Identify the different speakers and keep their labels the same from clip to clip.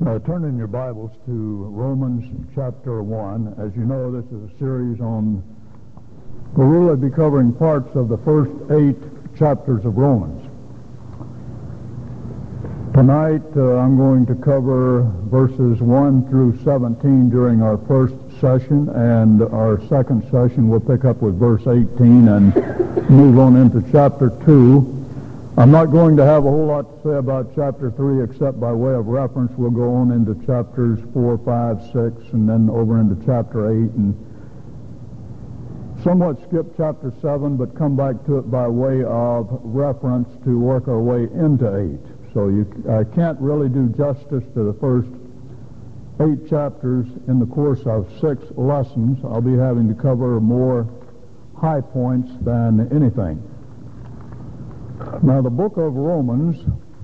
Speaker 1: Turn in your Bibles to Romans chapter 1. As you know, this is a series on, we'll really be covering parts of the first 8 chapters of Romans. Tonight I'm going to cover verses 1 through 17 during our first session, and our second session we'll pick up with verse 18 and move on into chapter 2. I'm not going to have a whole lot to say about chapter 3 except by way of reference. We'll go on into chapters 4, 5, 6, and then over into chapter 8, and somewhat skip chapter 7, but come back to it by way of reference to work our way into 8. So I can't really do justice to the first 8 chapters in the course of 6 lessons. I'll be having to cover more high points than anything. Now, the book of Romans,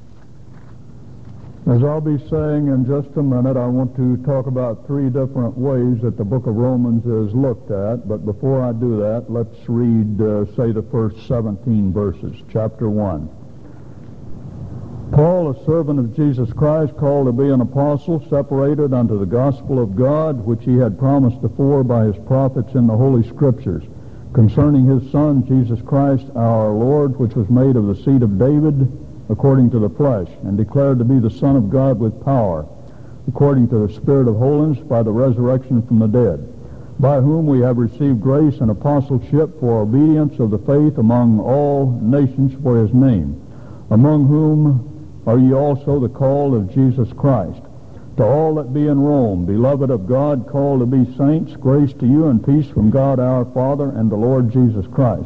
Speaker 1: as I'll be saying in just a minute, I want to talk about 3 different ways that the book of Romans is looked at. But before I do that, let's read, say, the first 17 verses, chapter 1. Paul, a servant of Jesus Christ, called to be an apostle, separated unto the gospel of God, which he had promised afore by his prophets in the Holy Scriptures, concerning his Son, Jesus Christ, our Lord, which was made of the seed of David, according to the flesh, and declared to be the Son of God with power, according to the Spirit of holiness, by the resurrection from the dead, by whom we have received grace and apostleship for obedience of the faith among all nations for his name, among whom are ye also the called of Jesus Christ. To all that be in Rome, beloved of God, called to be saints, grace to you and peace from God our Father and the Lord Jesus Christ.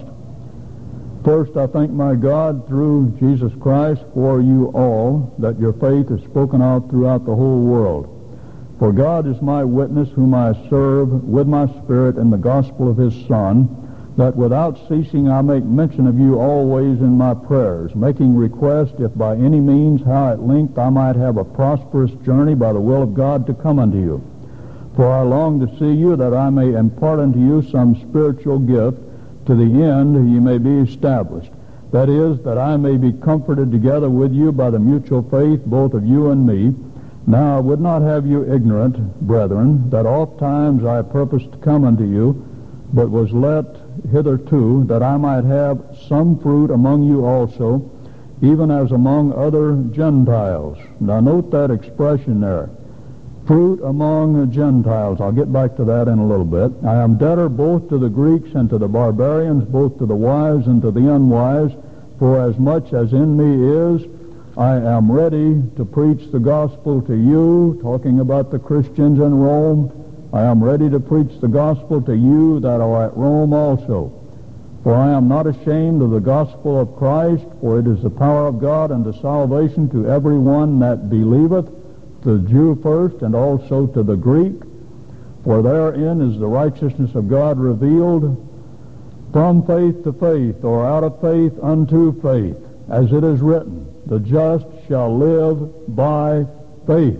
Speaker 1: First, I thank my God through Jesus Christ for you all, that your faith is spoken of throughout the whole world. For God is my witness, whom I serve with my spirit in the gospel of his Son, that without ceasing I make mention of you always in my prayers, making request, if by any means, how at length I might have a prosperous journey by the will of God to come unto you. For I long to see you, that I may impart unto you some spiritual gift, to the end ye may be established. That is, that I may be comforted together with you by the mutual faith, both of you and me. Now I would not have you ignorant, brethren, that oft times I purposed to come unto you, but was let hitherto, that I might have some fruit among you also, even as among other Gentiles. Now note that expression there, fruit among Gentiles. I'll get back to that in a little bit. I am debtor both to the Greeks and to the barbarians, both to the wise and to the unwise, for as much as in me is, I am ready to preach the gospel to you, talking about the Christians in Rome. I am ready to preach the gospel to you that are at Rome also. For I am not ashamed of the gospel of Christ, for it is the power of God unto salvation to every one that believeth, the Jew first, and also to the Greek. For therein is the righteousness of God revealed, from faith to faith, or out of faith unto faith, as it is written, the just shall live by faith.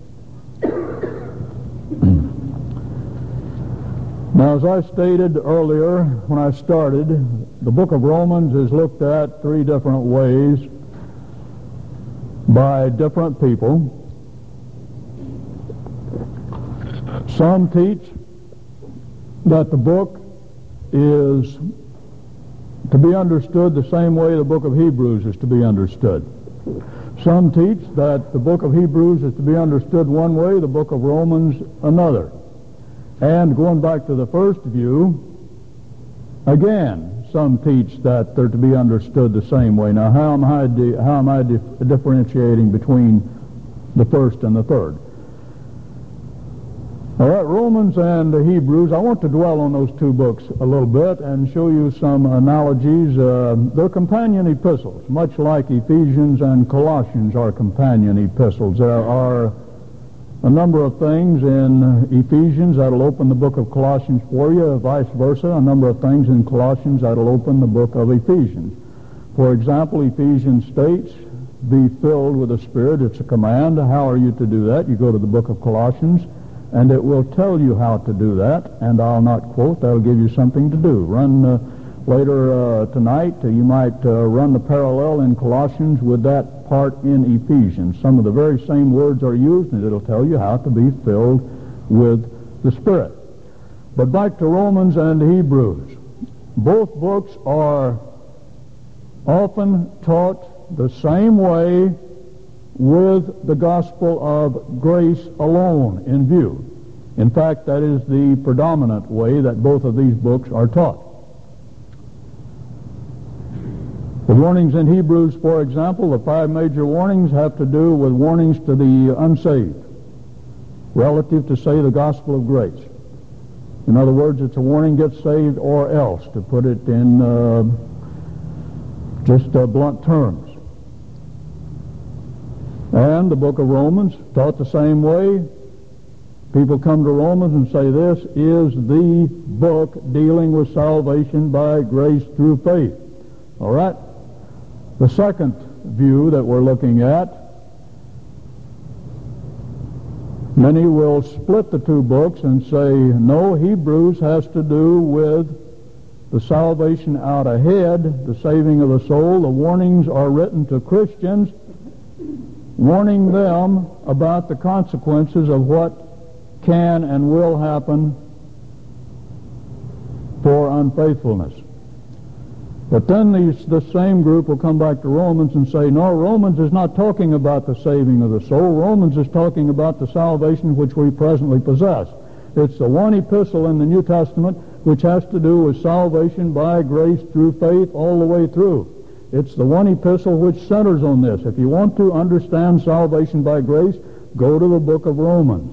Speaker 1: Now, as I stated earlier when I started, the book of Romans is looked at 3 different ways by different people. Some teach that the book is to be understood the same way the book of Hebrews is to be understood. Some teach that the book of Hebrews is to be understood one way, the book of Romans another. And going back to the first view, again, some teach that they're to be understood the same way. Now, how am I differentiating between the first and the third? All right, Romans and Hebrews, I want to dwell on those 2 books a little bit and show you some analogies. They're companion epistles, much like Ephesians and Colossians are companion epistles. There are a number of things in Ephesians that'll open the book of Colossians for you, vice versa, a number of things in Colossians that'll open the book of Ephesians. For example, Ephesians states, be filled with the Spirit. It's a command. How are you to do that? You go to the book of Colossians, and it will tell you how to do that, and I'll not quote. That'll give you something to do. Later tonight, you might run the parallel in Colossians with that part in Ephesians. Some of the very same words are used, and it'll tell you how to be filled with the Spirit. But back to Romans and Hebrews. Both books are often taught the same way, with the gospel of grace alone in view. In fact, that is the predominant way that both of these books are taught. The warnings in Hebrews, for example, the 5 major warnings have to do with warnings to the unsaved, relative to, say, the gospel of grace. In other words, it's a warning, get saved or else, to put it in just blunt terms. And the book of Romans, taught the same way. People come to Romans and say this is the book dealing with salvation by grace through faith. All right? The second view that we're looking at, many will split the two books and say, no, Hebrews has to do with the salvation out ahead, the saving of the soul. The warnings are written to Christians, warning them about the consequences of what can and will happen for unfaithfulness. But then the same group will come back to Romans and say, no, Romans is not talking about the saving of the soul. Romans is talking about the salvation which we presently possess. It's the one epistle in the New Testament which has to do with salvation by grace through faith all the way through. It's the one epistle which centers on this. If you want to understand salvation by grace, go to the book of Romans.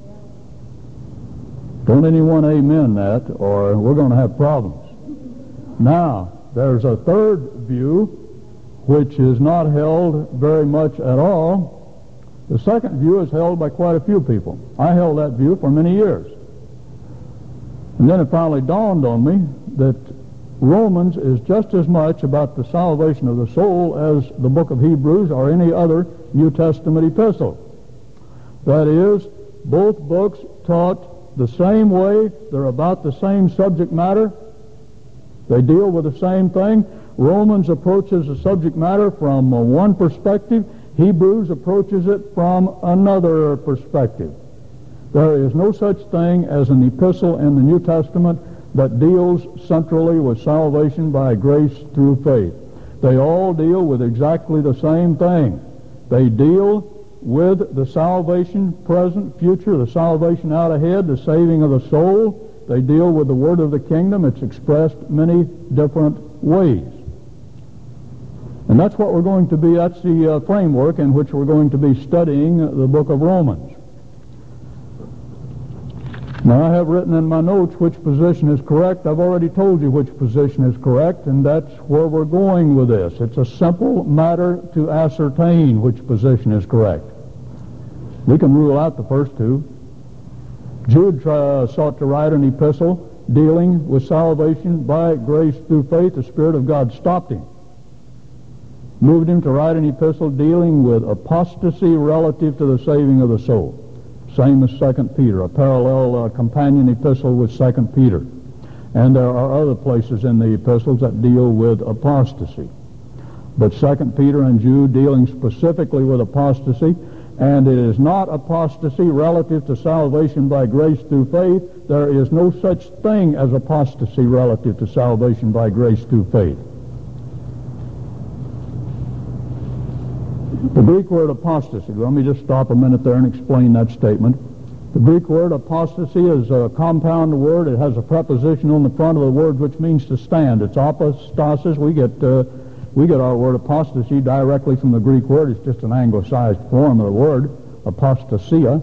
Speaker 1: Don't anyone amen that, or we're going to have problems. Now, there's a third view, which is not held very much at all. The second view is held by quite a few people. I held that view for many years. And then it finally dawned on me that Romans is just as much about the salvation of the soul as the book of Hebrews or any other New Testament epistle. That is, both books taught the same way. They're about the same subject matter. They deal with the same thing. Romans approaches the subject matter from one perspective. Hebrews approaches it from another perspective. There is no such thing as an epistle in the New Testament that deals centrally with salvation by grace through faith. They all deal with exactly the same thing. They deal with the salvation present, future, the salvation out ahead, the saving of the soul. They deal with the word of the kingdom. It's expressed many different ways. And that's what we're going to be, that's the framework in which we're going to be studying the book of Romans. Now, I have written in my notes which position is correct. I've already told you which position is correct, and that's where we're going with this. It's a simple matter to ascertain which position is correct. We can rule out the first two. Jude sought to write an epistle dealing with salvation by grace through faith. The Spirit of God stopped him, moved him to write an epistle dealing with apostasy relative to the saving of the soul. Same as 2 Peter, a parallel companion epistle with 2 Peter. And there are other places in the epistles that deal with apostasy. But 2 Peter and Jude dealing specifically with apostasy, and it is not apostasy relative to salvation by grace through faith. There is no such thing as apostasy relative to salvation by grace through faith. The Greek word apostasy, let me just stop a minute there and explain that statement. The Greek word apostasy is a compound word. It has a preposition on the front of the word which means to stand. It's apostasis. We get our word apostasy directly from the Greek word. It's just an anglicized form of the word, apostasia.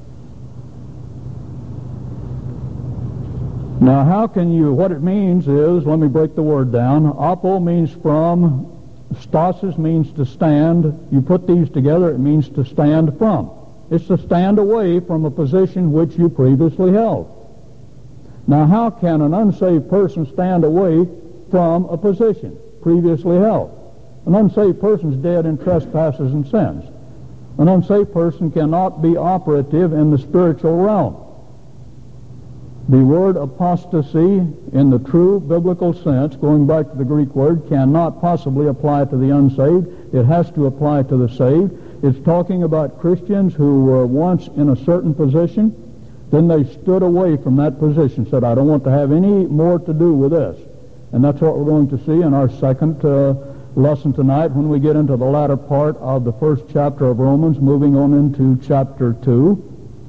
Speaker 1: Now, what it means is, let me break the word down. Apo means from, stasis means to stand. You put these together, it means to stand from. It's to stand away from a position which you previously held. Now, how can an unsaved person stand away from a position previously held? An unsaved person is dead in trespasses and sins. An unsaved person cannot be operative in the spiritual realm. The word apostasy in the true biblical sense, going back to the Greek word, cannot possibly apply to the unsaved. It has to apply to the saved. It's talking about Christians who were once in a certain position, then they stood away from that position, said, I don't want to have any more to do with this. And that's what we're going to see in our second lesson tonight when we get into the latter part of the first chapter of Romans, moving on into chapter 2.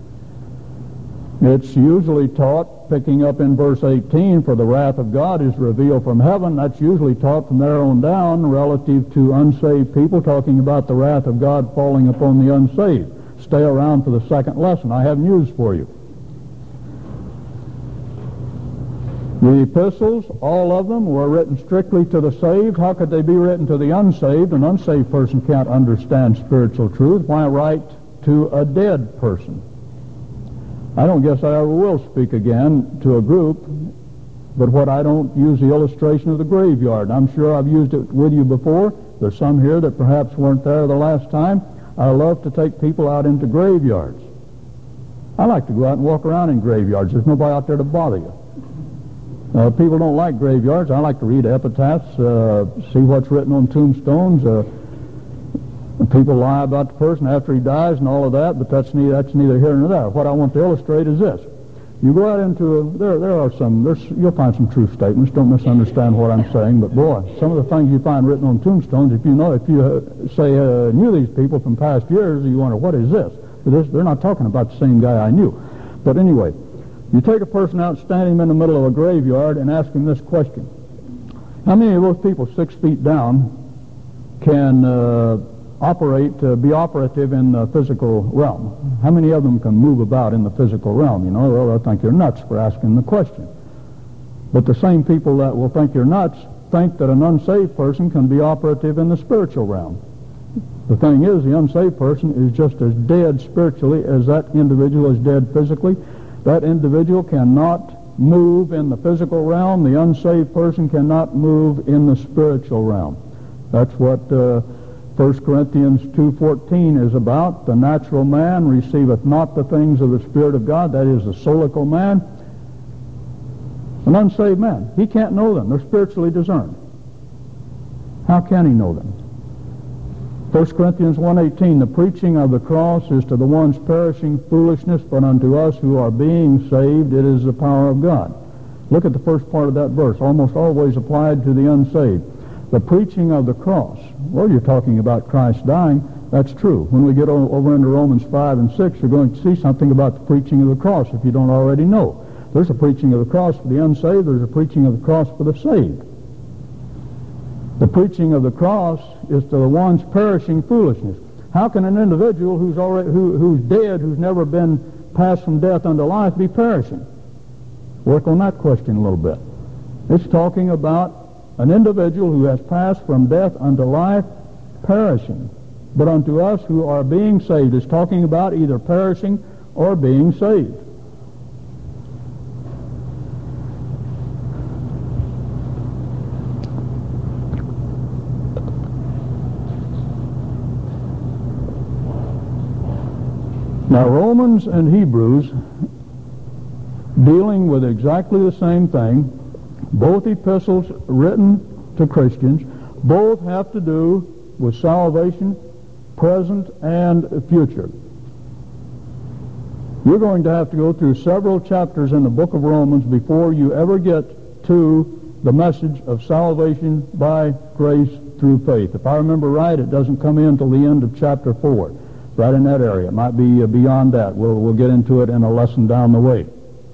Speaker 1: It's usually taught, picking up in verse 18, for the wrath of God is revealed from heaven. That's usually taught from there on down relative to unsaved people, talking about the wrath of God falling upon the unsaved. Stay around for the second lesson. I have news for you. The epistles, all of them, were written strictly to the saved. How could they be written to the unsaved? An unsaved person can't understand spiritual truth. Why write to a dead person? I don't guess I ever will speak again to a group, but what I don't use the illustration of the graveyard. I'm sure I've used it with you before. There's some here that perhaps weren't there the last time. I love to take people out into graveyards. I like to go out and walk around in graveyards. There's nobody out there to bother you. People don't like graveyards. I like to read epitaphs, see what's written on tombstones. People lie about the person after he dies and all of that, but that's neither here nor there. What I want to illustrate is this. You go out into, you'll find some true statements. Don't misunderstand what I'm saying, but boy, some of the things you find written on tombstones, if you knew these people from past years, you wonder, what is this? They're not talking about the same guy I knew. But anyway, you take a person out, stand him in the middle of a graveyard, and ask him this question. How many of those people 6 feet down can be operative in the physical realm? How many of them can move about in the physical realm? You know, they'll think you're nuts for asking the question. But the same people that will think you're nuts think that an unsaved person can be operative in the spiritual realm. The thing is, the unsaved person is just as dead spiritually as that individual is dead physically. That individual cannot move in the physical realm. The unsaved person cannot move in the spiritual realm. That's what 1 Corinthians 2:14 is about. The natural man receiveth not the things of the Spirit of God, that is the soulical man. An unsaved man, he can't know them. They're spiritually discerned. How can he know them? 1 Corinthians 1:18, the preaching of the cross is to the ones perishing foolishness, but unto us who are being saved it is the power of God. Look at the first part of that verse, almost always applied to the unsaved. The preaching of the cross. Well, you're talking about Christ dying. That's true. When we get over into Romans 5 and 6, you're going to see something about the preaching of the cross if you don't already know. There's a preaching of the cross for the unsaved. There's a preaching of the cross for the saved. The preaching of the cross is to the ones perishing foolishness. How can an individual who's dead, who's never been passed from death unto life, be perishing? Work on that question a little bit. It's talking about an individual who has passed from death unto life, perishing. But unto us who are being saved, it's talking about either perishing or being saved. Now, Romans and Hebrews, dealing with exactly the same thing, both epistles written to Christians, both have to do with salvation, present and future. You're going to have to go through several chapters in the book of Romans before you ever get to the message of salvation by grace through faith. If I remember right, it doesn't come in until the end of chapter 4. Right in that area. It might be beyond that. We'll get into it in a lesson down the way.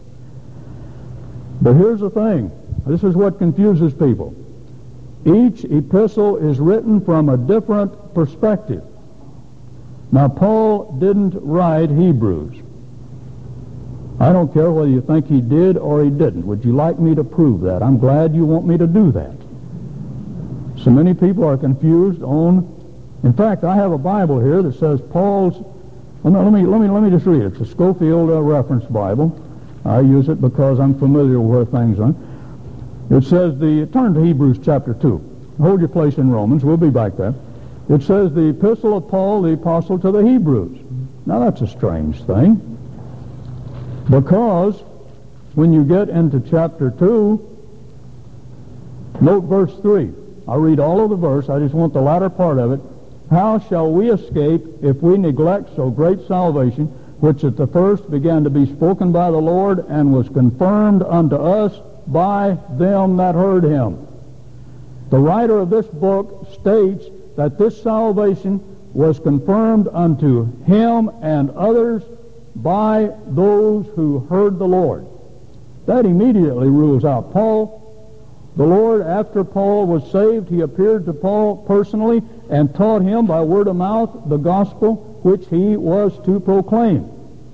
Speaker 1: But here's the thing. This is what confuses people. Each epistle is written from a different perspective. Now, Paul didn't write Hebrews. I don't care whether you think he did or he didn't. Would you like me to prove that? I'm glad you want me to do that. So many people are confused on. In fact, I have a Bible here that says Paul's. Well, no, let me just read it. It's a Scofield Reference Bible. I use it because I'm familiar with where things are. It says turn to Hebrews chapter 2. Hold your place in Romans. We'll be back there. It says the epistle of Paul, the apostle to the Hebrews. Now that's a strange thing, because when you get into chapter 2, note verse 3. I'll read all of the verse. I just want the latter part of it. How shall we escape if we neglect so great salvation, which at the first began to be spoken by the Lord, and was confirmed unto us by them that heard him? The writer of this book states that this salvation was confirmed unto him and others by those who heard the Lord. That immediately rules out Paul. The Lord, after Paul was saved, he appeared to Paul personally and taught him by word of mouth the gospel which he was to proclaim.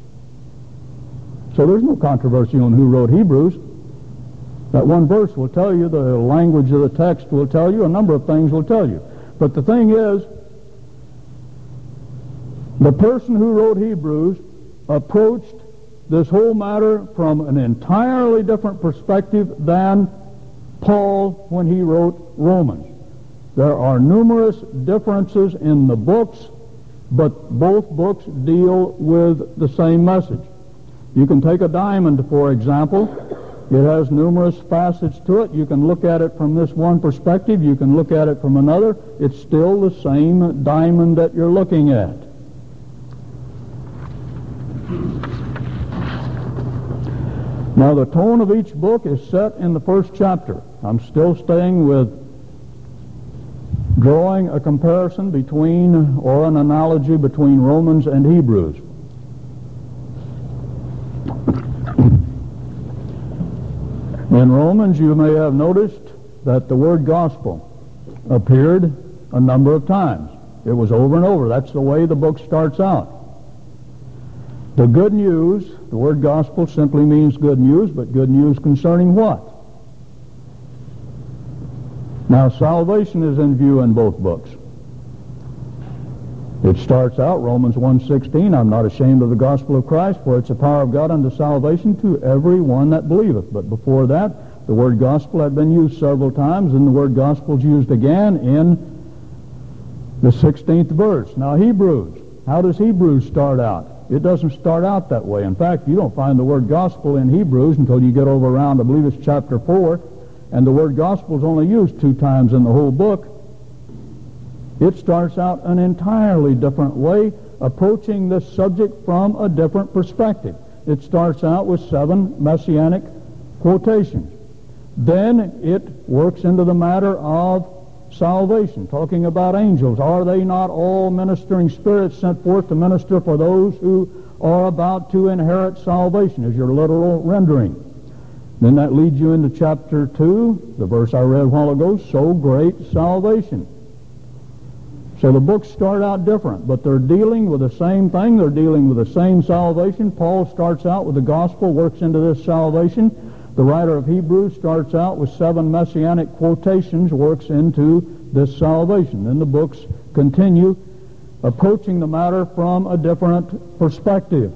Speaker 1: So there's no controversy on who wrote Hebrews. That one verse will tell you, the language of the text will tell you, a number of things will tell you. But the thing is, the person who wrote Hebrews approached this whole matter from an entirely different perspective than Paul when he wrote Romans. There are numerous differences in the books, but both books deal with the same message. You can take a diamond, for example. It has numerous facets to it. You can look at it from this one perspective. You can look at it from another. It's still the same diamond that you're looking at. Now, the tone of each book is set in the first chapter. I'm still staying with drawing a comparison between, or an analogy between, Romans and Hebrews. In Romans, you may have noticed that the word gospel appeared a number of times. It was over and over. That's the way the book starts out. The good news, the word gospel simply means good news, but good news concerning what? Now, salvation is in view in both books. It starts out, Romans 1:16, I'm not ashamed of the gospel of Christ, for it's the power of God unto salvation to every one that believeth. But before that, the word gospel had been used several times, and the word gospel is used again in the 16th verse. Now, Hebrews, how does Hebrews start out? It doesn't start out that way. In fact, you don't find the word gospel in Hebrews until you get over around, I believe it's chapter 4, and the word gospel is only used 2 times in the whole book. It starts out an entirely different way, approaching this subject from a different perspective. It starts out with 7 messianic quotations. Then it works into the matter of salvation, talking about angels. Are they not all ministering spirits sent forth to minister for those who are about to inherit salvation, is your literal rendering. Then that leads you into chapter 2, the verse I read a while ago, so great salvation. So the books start out different, but they're dealing with the same thing. They're dealing with the same salvation. Paul starts out with the gospel, works into this salvation. The writer of Hebrews starts out with 7 messianic quotations, works into this salvation. Then the books continue, approaching the matter from a different perspective.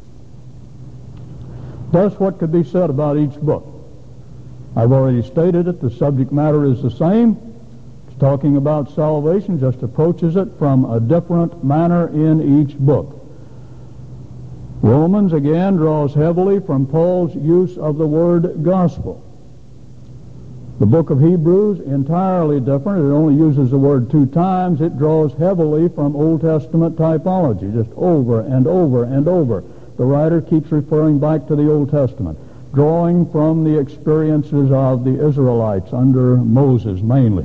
Speaker 1: Thus, what could be said about each book? I've already stated it. The subject matter is the same. It's talking about salvation, just approaches it from a different manner in each book. Romans, again, draws heavily from Paul's use of the word gospel. The book of Hebrews, entirely different. It only uses the word 2 times. It draws heavily from Old Testament typology, just over and over and over. The writer keeps referring back to the Old Testament, drawing from the experiences of the Israelites under Moses mainly.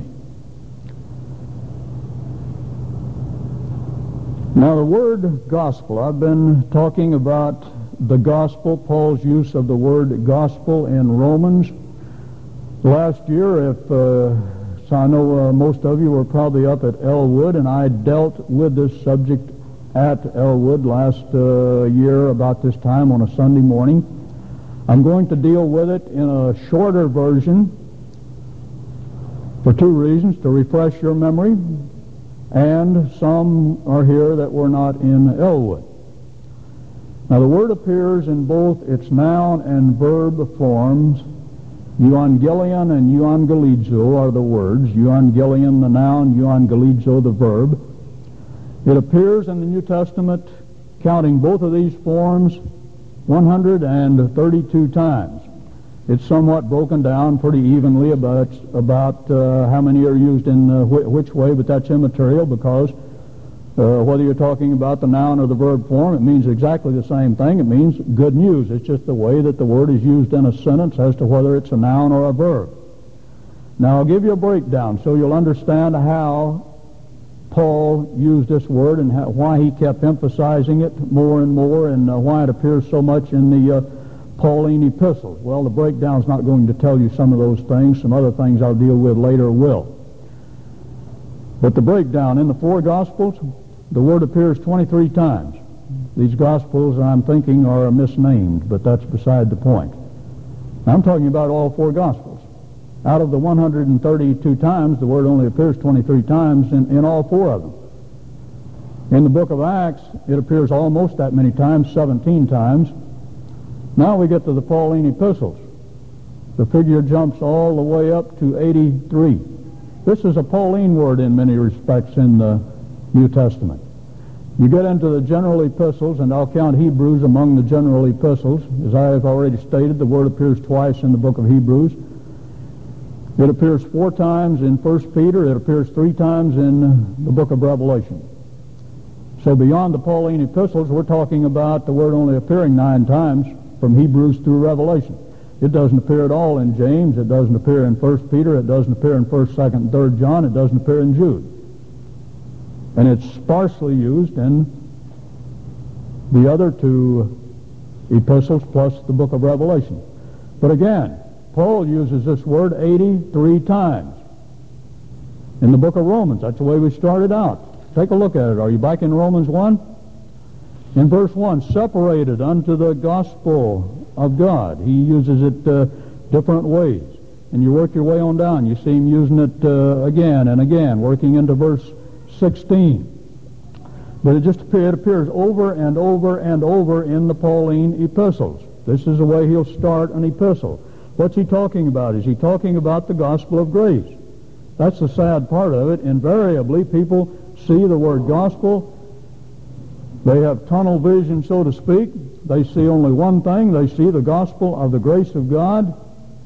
Speaker 1: Now, the word gospel, I've been talking about the gospel, Paul's use of the word gospel in Romans. Last year, so I know most of you were probably up at Elwood, and I dealt with this subject at Elwood last year about this time on a Sunday morning. I'm going to deal with it in a shorter version for 2 reasons: to refresh your memory, and some are here that were not in Elwood. Now, the word appears in both its noun and verb forms. Euangelion and euangelizo are the words. Euangelion the noun, euangelizo the verb. It appears in the New Testament, counting both of these forms, 132 times. It's somewhat broken down pretty evenly about how many are used in which way, but that's immaterial because whether you're talking about the noun or the verb form, it means exactly the same thing. It means good news. It's just the way that the word is used in a sentence as to whether it's a noun or a verb. Now, I'll give you a breakdown so you'll understand how Paul used this word and why he kept emphasizing it more and more, and why it appears so much in the Pauline epistles. Well, the breakdown's not going to tell you some of those things. Some other things I'll deal with later will. But the breakdown in the four Gospels, the word appears 23 times. These Gospels, I'm thinking, are misnamed, but that's beside the point. I'm talking about all four Gospels. Out of the 132 times, the word only appears 23 times in all four of them. In the book of Acts, it appears almost that many times, 17 times. Now we get to the Pauline epistles. The figure jumps all the way up to 83. This is a Pauline word in many respects in the New Testament. You get into the general epistles, and I'll count Hebrews among the general epistles. As I have already stated, the word appears twice in the book of Hebrews. It appears 4 times in 1 Peter. It appears 3 times in the book of Revelation. So beyond the Pauline epistles, we're talking about the word only appearing 9 times from Hebrews through Revelation. It doesn't appear at all in James. It doesn't appear in 1 Peter. It doesn't appear in 1st, 2nd, and 3rd John. It doesn't appear in Jude. And it's sparsely used in the other 2 epistles plus the book of Revelation. But again, Paul uses this word 83 times. In the book of Romans, that's the way we started out. Take a look at it. Are you back in Romans 1? In verse 1, separated unto the gospel of God. He uses it different ways. And you work your way on down. You see him using it again and again, working into verse 16. But it appears over and over and over in the Pauline epistles. This is the way he'll start an epistle. What's he talking about? Is he talking about the gospel of grace? That's the sad part of it. Invariably, people see the word gospel. They have tunnel vision, so to speak. They see only one thing. They see the gospel of the grace of God.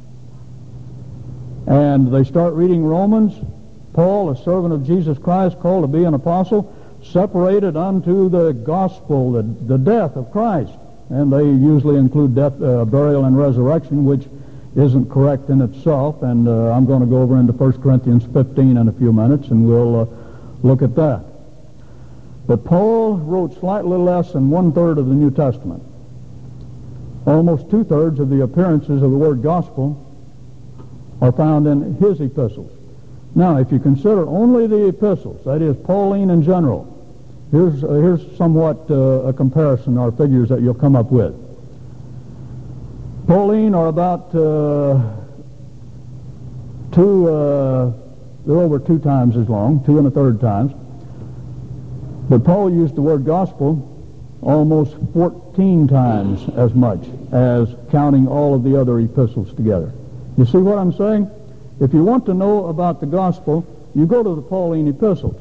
Speaker 1: And they start reading Romans. Paul, a servant of Jesus Christ, called to be an apostle, separated unto the gospel, the death of Christ. And they usually include death, burial, and resurrection, which isn't correct in itself. And I'm going to go over into 1 Corinthians 15 in a few minutes, and we'll look at that. But Paul wrote slightly less than 1/3 of the New Testament. Almost 2/3 of the appearances of the word gospel are found in his epistles. Now, if you consider only the epistles, that is, Pauline in general, here's somewhat a comparison, or figures that you'll come up with. Pauline are about they're over 2 times as long, 2 1/3 times. But Paul used the word gospel almost 14 times as much as counting all of the other epistles together. You see what I'm saying? If you want to know about the gospel, you go to the Pauline epistles.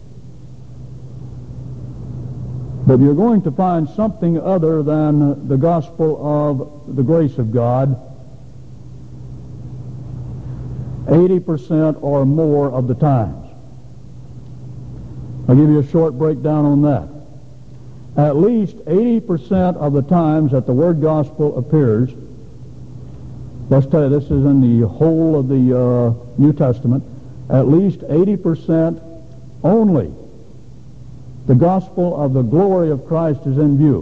Speaker 1: But you're going to find something other than the gospel of the grace of God 80% or more of the times. I'll give you a short breakdown on that. At least 80% of the times that the word gospel appears, let's tell you this is in the whole of the New Testament, at least 80% only the gospel of the glory of Christ is in view.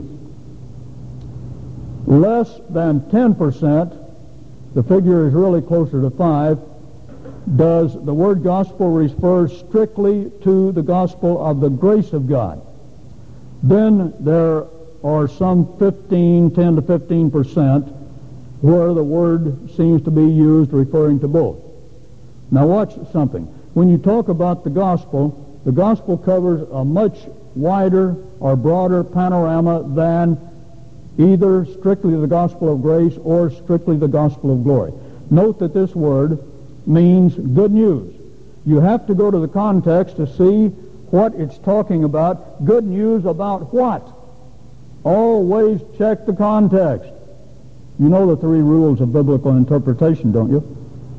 Speaker 1: Less than 10%, the figure is really closer to 5, does the word gospel refer strictly to the gospel of the grace of God. Then there are some 10 to 15% where the word seems to be used referring to both. Now watch something. When you talk about the gospel covers a much wider or broader panorama than either strictly the gospel of grace or strictly the gospel of glory. Note that this word means good news. You have to go to the context to see what it's talking about. Good news about what? Always check the context. You know the three rules of biblical interpretation, don't you?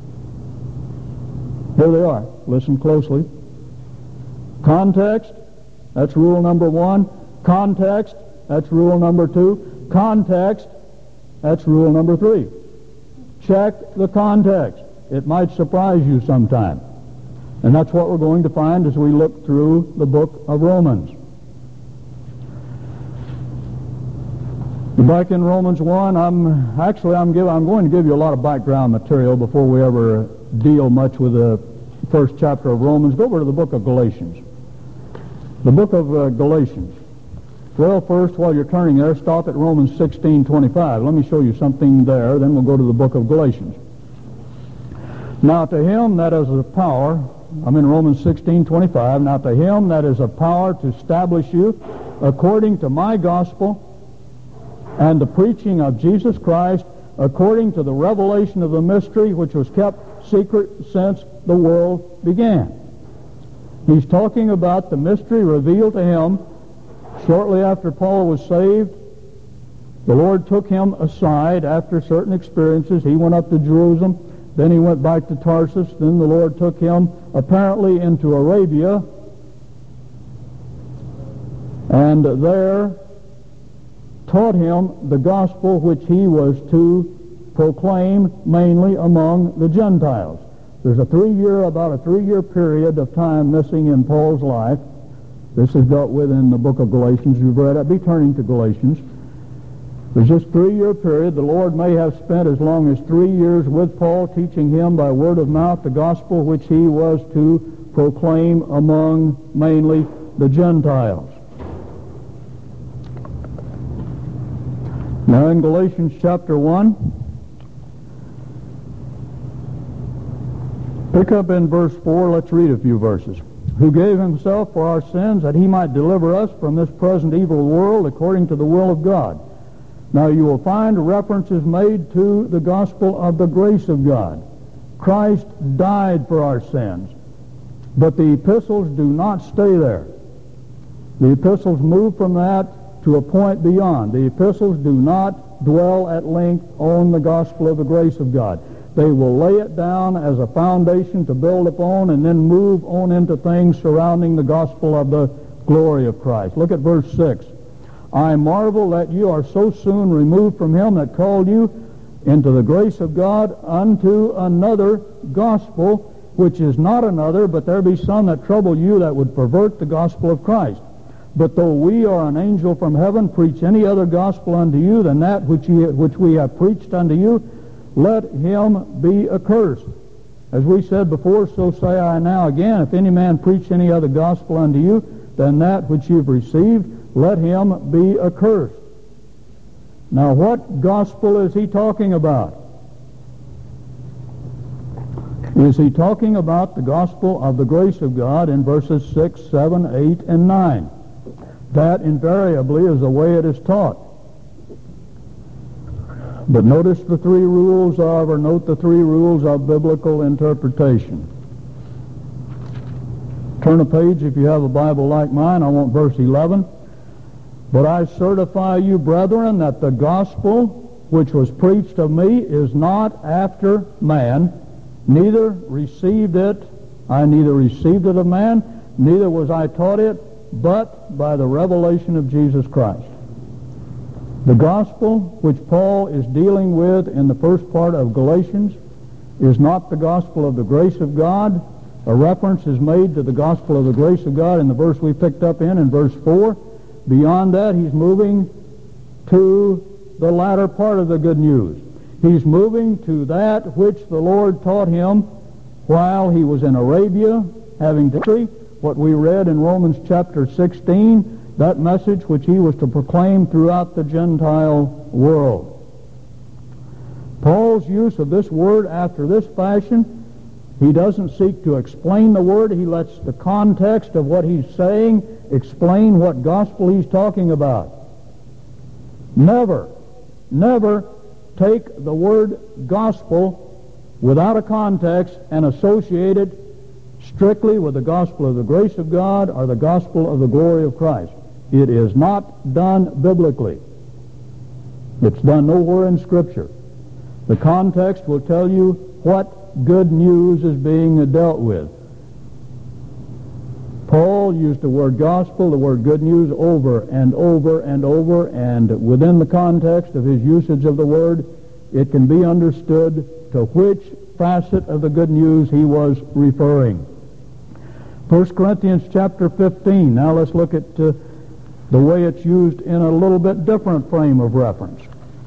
Speaker 1: Here they are. Listen closely. Context, that's rule number 1. Context, that's rule number 2. Context, that's rule number 3. Check the context. It might surprise you sometime. And that's what we're going to find as we look through the book of Romans. Back in Romans 1, I'm going to give you a lot of background material before we ever deal much with the first chapter of Romans. Go over to the book of Galatians. The book of Galatians. Well, first, while you're turning there, stop at Romans 16:25. Let me show you something there, then we'll go to the book of Galatians. Now to him that is a power, I'm in Romans 16:25, now to him that is a power to establish you according to my gospel and the preaching of Jesus Christ, according to the revelation of the mystery which was kept secret since the world began. He's talking about the mystery revealed to him shortly after Paul was saved. The Lord took him aside after certain experiences. He went up to Jerusalem, then he went back to Tarsus, then the Lord took him apparently into Arabia, and there taught him the gospel which he was to proclaim mainly among the Gentiles. There's about a three-year period of time missing in Paul's life. This is dealt with in the book of Galatians. You've read it. Be turning to Galatians. There's this 3-year period. The Lord may have spent as long as 3 years with Paul, teaching him by word of mouth the gospel which he was to proclaim among mainly the Gentiles. Now in Galatians chapter 1, pick up in verse 4, let's read a few verses. Who gave himself for our sins that he might deliver us from this present evil world according to the will of God. Now you will find references made to the gospel of the grace of God. Christ died for our sins. But the epistles do not stay there. The epistles move from that to a point beyond. The epistles do not dwell at length on the gospel of the grace of God. They will lay it down as a foundation to build upon and then move on into things surrounding the gospel of the glory of Christ. Look at verse 6. I marvel that you are so soon removed from him that called you into the grace of God unto another gospel, which is not another, but there be some that trouble you that would pervert the gospel of Christ. But though we or an angel from heaven preach any other gospel unto you than that which we have preached unto you, let him be accursed. As we said before, so say I now again, if any man preach any other gospel unto you than that which you've received, let him be accursed. Now what gospel is he talking about? Is he talking about the gospel of the grace of God in verses 6, 7, 8, and 9? That invariably is the way it is taught. But note the three rules of biblical interpretation. Turn a page if you have a Bible like mine. I want verse 11. But I certify you, brethren, that the gospel which was preached of me is not after man, neither received it of man, neither was I taught it, but by the revelation of Jesus Christ. The gospel which Paul is dealing with in the first part of Galatians is not the gospel of the grace of God. A reference is made to the gospel of the grace of God in the verse we picked up in verse 4. Beyond that, he's moving to the latter part of the good news. He's moving to that which the Lord taught him while he was in Arabia, having victory, what we read in Romans chapter 16, that message which he was to proclaim throughout the Gentile world. Paul's use of this word after this fashion, he doesn't seek to explain the word. He lets the context of what he's saying explain what gospel he's talking about. Never take the word gospel without a context and associate it strictly with the gospel of the grace of God or the gospel of the glory of Christ. It is not done biblically. It's done nowhere in Scripture. The context will tell you what good news is being dealt with. Paul used the word gospel, the word good news, over and over and over, and within the context of his usage of the word, it can be understood to which facet of the good news he was referring. 1 Corinthians chapter 15. Now let's look at the way it's used in a little bit different frame of reference.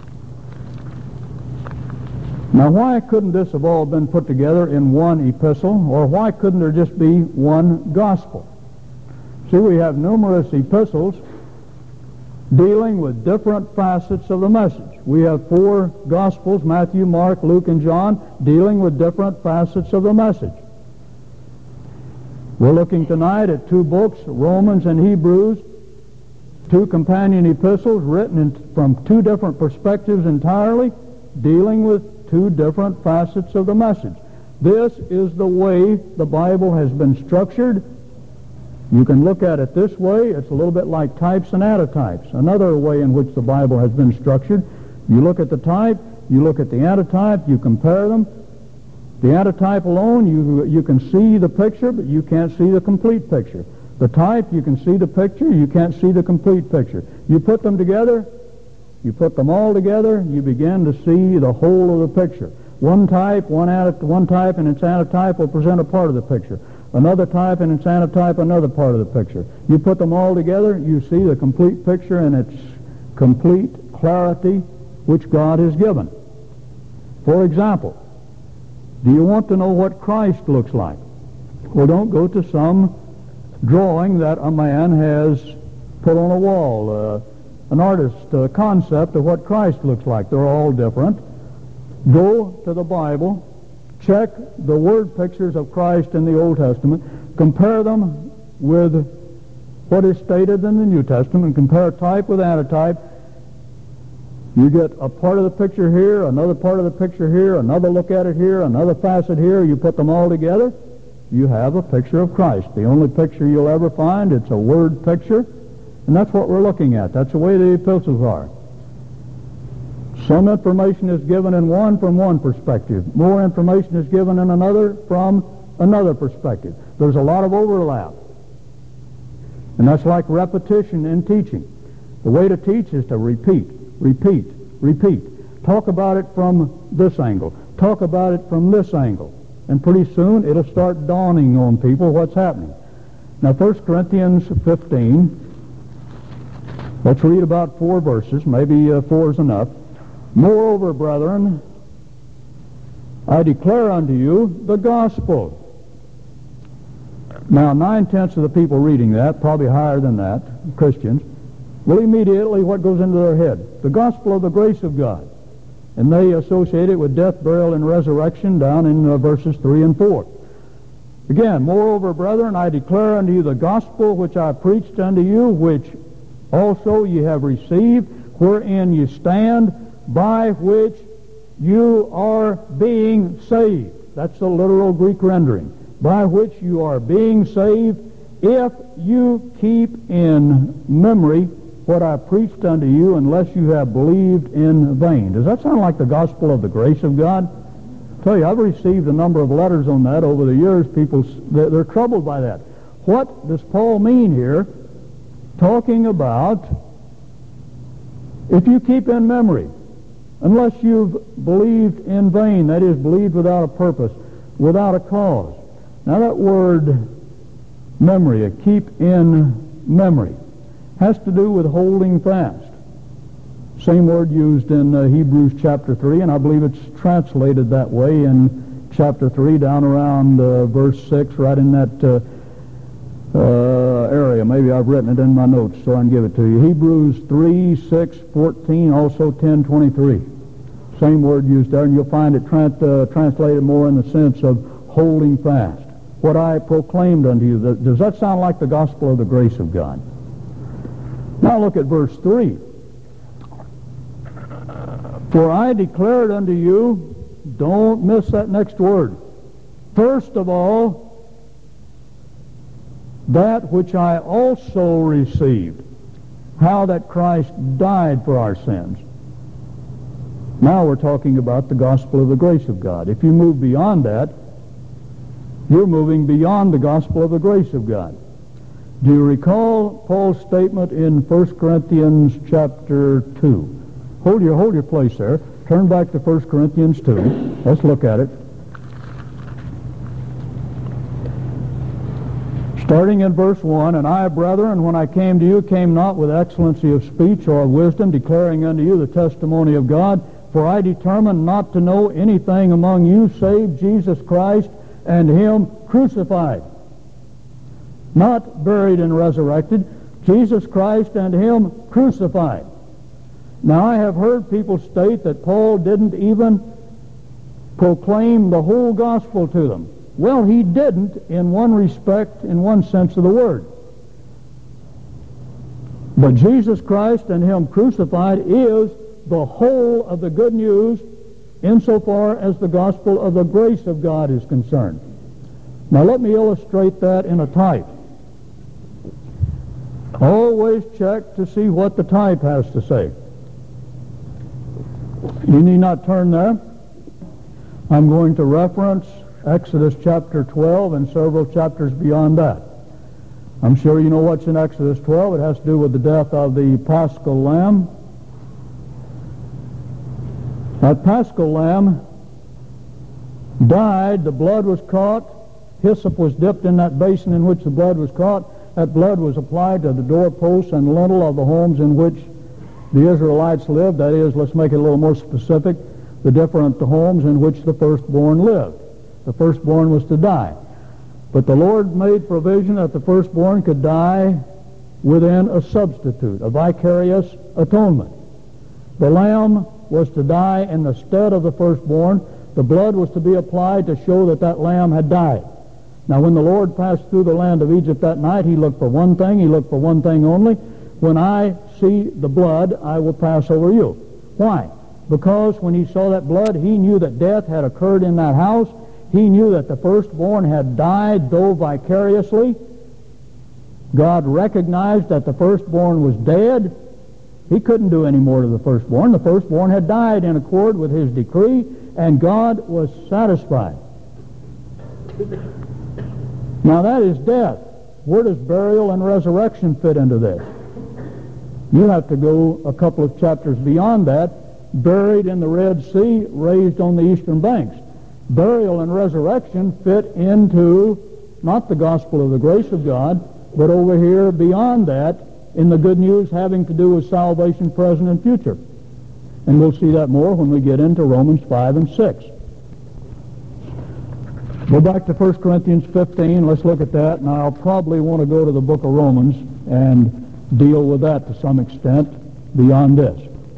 Speaker 1: Now, why couldn't this have all been put together in one epistle, or why couldn't there just be one gospel? See, we have numerous epistles dealing with different facets of the message. We have 4 gospels, Matthew, Mark, Luke, and John, dealing with different facets of the message. We're looking tonight at 2 books, Romans and Hebrews, 2 companion epistles written from 2 different perspectives entirely, dealing with 2 different facets of the message. This is the way the Bible has been structured. You can look at it this way. It's a little bit like types and antitypes. Another way in which the Bible has been structured. You look at the type, you look at the antitype, you compare them. The antitype alone, you can see the picture, but you can't see the complete picture. The type, you can see the picture, you can't see the complete picture. You put them together, you put them all together, you begin to see the whole of the picture. One type and its antitype will present a part of the picture. Another type and its antitype, another part of the picture. You put them all together, you see the complete picture and its complete clarity which God has given. For example, do you want to know what Christ looks like? Well, don't go to some drawing that a man has put on a wall, an artist's concept of what Christ looks like. They're all different. Go to the Bible, check the word pictures of Christ in the Old Testament, compare them with what is stated in the New Testament, and compare type with antitype. You get a part of the picture here, another part of the picture here, another look at it here, another facet here. You put them all together, you have a picture of Christ. The only picture you'll ever find, it's a word picture, and that's what we're looking at. That's the way the epistles are. Some information is given in one from one perspective. More information is given in another from another perspective. There's a lot of overlap. And that's like repetition in teaching. The way to teach is to repeat, repeat, repeat. Talk about it from this angle. Talk about it from this angle. And pretty soon it'll start dawning on people what's happening. Now 1 Corinthians 15. Let's read about 4 verses. Maybe 4 is enough. Moreover, brethren, I declare unto you the gospel. Now, 9/10 of the people reading that, probably higher than that, Christians, will immediately, what goes into their head? The gospel of the grace of God. And they associate it with death, burial, and resurrection down in verses 3 and 4. Again, moreover, brethren, I declare unto you the gospel which I preached unto you, which also ye have received, wherein you stand, by which you are being saved. That's the literal Greek rendering. By which you are being saved, if you keep in memory what I preached unto you, unless you have believed in vain. Does that sound like the gospel of the grace of God? I tell you, I've received a number of letters on that over the years. People, they're troubled by that. What does Paul mean here, talking about if you keep in memory, unless you've believed in vain, that is, believed without a purpose, without a cause. Now that word memory, keep in memory, has to do with holding fast. Same word used in Hebrews chapter 3, and I believe it's translated that way in chapter 3, down around verse 6, right in that area. Maybe I've written it in my notes so I can give it to you. Hebrews 3, 6, 14, also 10, 23. Same word used there, and you'll find it translated more in the sense of holding fast. What I proclaimed unto you. Does that sound like the gospel of the grace of God? Now look at verse 3. For I declared unto you, don't miss that next word. First of all, that which I also received. how that Christ died for our sins. Now we're talking about the gospel of the grace of God. If you move beyond that, you're moving beyond the gospel of the grace of God. Do you recall Paul's statement in 1 Corinthians chapter 2? Hold your place there. Turn back to 1 Corinthians 2. Let's look at it. Starting in verse 1, "And I, brethren, when I came to you, came not with excellency of speech or of wisdom, declaring unto you the testimony of God. For I determined not to know anything among you save Jesus Christ and him crucified." Not buried and resurrected, Jesus Christ and him crucified. Now I have heard people state that Paul didn't even proclaim the whole gospel to them. Well, he didn't in one respect, in one sense of the word. But Jesus Christ and him crucified is the whole of the good news insofar as the gospel of the grace of God is concerned. Now let me illustrate that in a type. Always check to see what the type has to say. You need not turn there. I'm going to reference Exodus chapter 12 and several chapters beyond that. I'm sure you know what's in Exodus 12. It has to do with the death of the Paschal lamb. That Paschal lamb died, the blood was caught, hyssop was dipped in that basin in which the blood was caught. That blood was applied to the doorposts and lintel of the homes in which the Israelites lived. That is, let's make it a little more specific, the different homes in which the firstborn lived. The firstborn was to die. But the Lord made provision that the firstborn could die within a substitute, a vicarious atonement. The lamb was to die in the stead of the firstborn. The blood was to be applied to show that that lamb had died. Now, when the Lord passed through the land of Egypt that night, he looked for one thing. He looked for one thing only. When I see the blood, I will pass over you. Why? Because when he saw that blood, he knew that death had occurred in that house. He knew that the firstborn had died, though vicariously. God recognized that the firstborn was dead. He couldn't do any more to the firstborn. The firstborn had died in accord with his decree, and God was satisfied. Now that is death. Where does burial and resurrection fit into this? You have to go a couple of chapters beyond that. Buried in the Red Sea, raised on the eastern banks. Burial and resurrection fit into not the gospel of the grace of God, but over here beyond that in the good news having to do with salvation present and future. And we'll see that more when we get into Romans 5 and 6. Go back to 1 Corinthians 15. Let's look at that. Now, I'll probably want to go to the book of Romans and deal with that to some extent beyond this.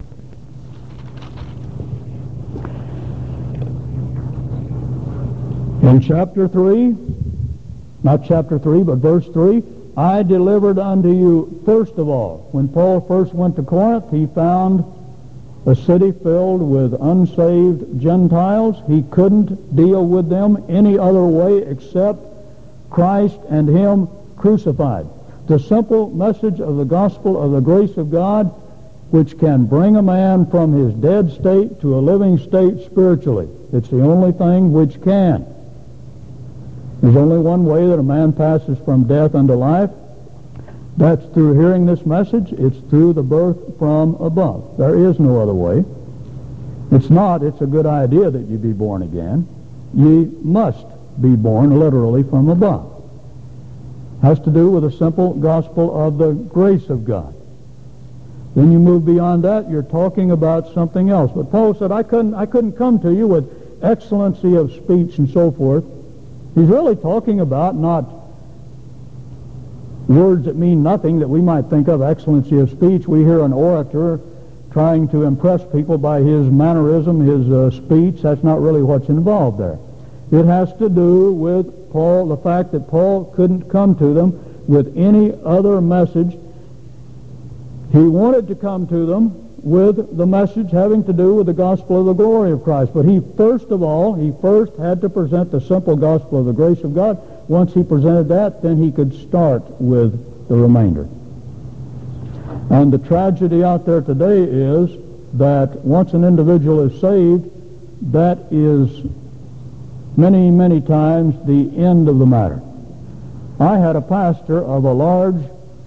Speaker 1: In chapter 3, not chapter 3, but verse 3, I delivered unto you first of all. When Paul first went to Corinth, he found a city filled with unsaved Gentiles. He couldn't deal with them any other way except Christ and him crucified. The simple message of the gospel of the grace of God, which can bring a man from his dead state to a living state spiritually. It's the only thing which can. There's only one way that a man passes from death unto life. That's through hearing this message. It's through the birth from above. There is no other way. It's a good idea that you be born again. Ye must be born literally from above. Has to do with the simple gospel of the grace of God. Then you move beyond that, you're talking about something else. But Paul said, I couldn't come to you with excellency of speech and so forth. He's really talking about not words that mean nothing that we might think of, excellency of speech. We hear an orator trying to impress people by his mannerism, his speech. That's not really what's involved there. It has to do with Paul, the fact that Paul couldn't come to them with any other message. He wanted to come to them with the message having to do with the gospel of the glory of Christ. But he first had to present the simple gospel of the grace of God. Once he presented that, then he could start with the remainder. And the tragedy out there today is that once an individual is saved, that is many, many times the end of the matter. I had a pastor of a large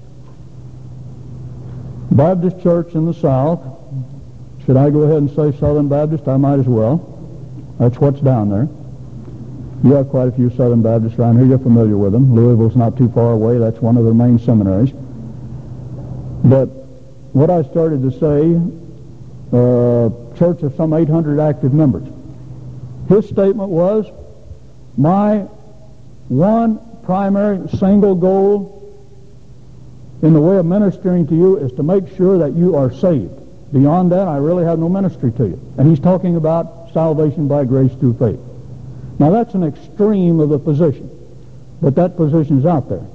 Speaker 1: Baptist church in the South. Should I go ahead and say Southern Baptist? I might as well. That's what's down there. You have quite a few Southern Baptists around here. You're familiar with them. Louisville's not too far away. That's one of their main seminaries. But what I started to say, church of some 800 active members. His statement was, my one primary single goal in the way of ministering to you is to make sure that you are saved. Beyond that, I really have no ministry to you. And he's talking about salvation by grace through faith. Now that's an extreme of a position, but that position is out there.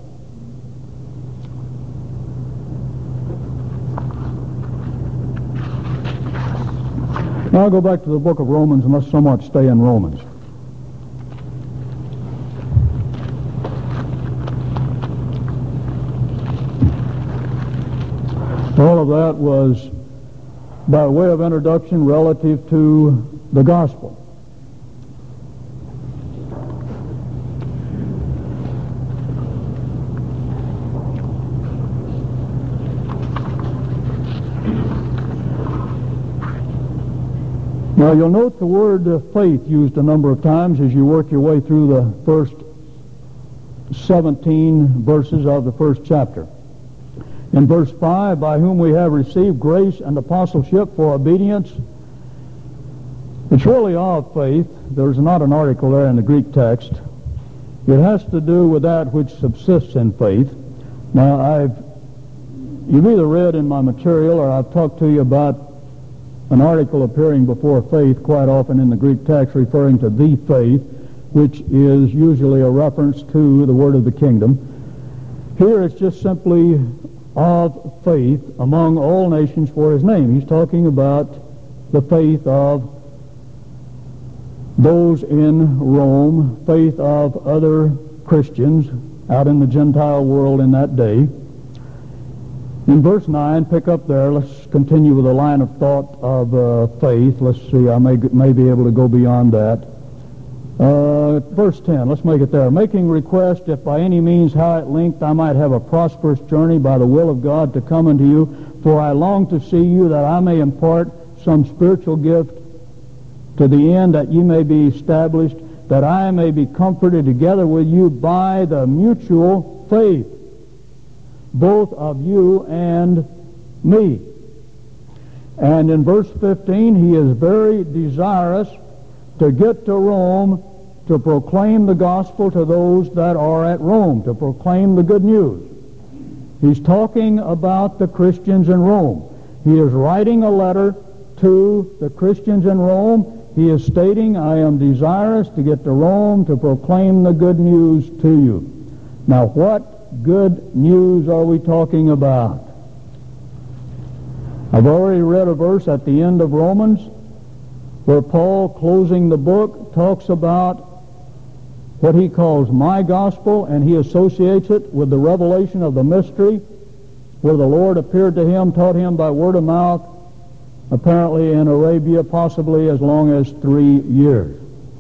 Speaker 1: Now I'll go back to the book of Romans and let's somewhat stay in Romans. All of that was by way of introduction relative to the gospel. Now you'll note the word faith used a number of times as you work your way through the first 17 verses of the first chapter. In verse 5, by whom we have received grace and apostleship for obedience. It's really of faith. There's not an article there in the Greek text. It has to do with that which subsists in faith. Now, you've either read in my material or I've talked to you about an article appearing before faith quite often in the Greek text referring to the faith, which is usually a reference to the word of the kingdom. Here it's just simply of faith among all nations for his name. He's talking about the faith of those in Rome, faith of other Christians out in the Gentile world in that day. In verse 9, pick up there, let's continue with a line of thought of faith. Let's see, I may be able to go beyond that. Verse 10, let's make it there. Making request, if by any means how at length I might have a prosperous journey by the will of God to come unto you, for I long to see you that I may impart some spiritual gift to the end that ye may be established, that I may be comforted together with you by the mutual faith, both of you and me. And in verse 15, he is very desirous to get to Rome to proclaim the gospel to those that are at Rome, to proclaim the good news. He's talking about the Christians in Rome. He is writing a letter to the Christians in Rome. He is stating, I am desirous to get to Rome to proclaim the good news to you. Now, what good news are we talking about? I've already read a verse at the end of Romans where Paul, closing the book, talks about what he calls my gospel, and he associates it with the revelation of the mystery where the Lord appeared to him, taught him by word of mouth, apparently in Arabia, possibly as long as 3 years.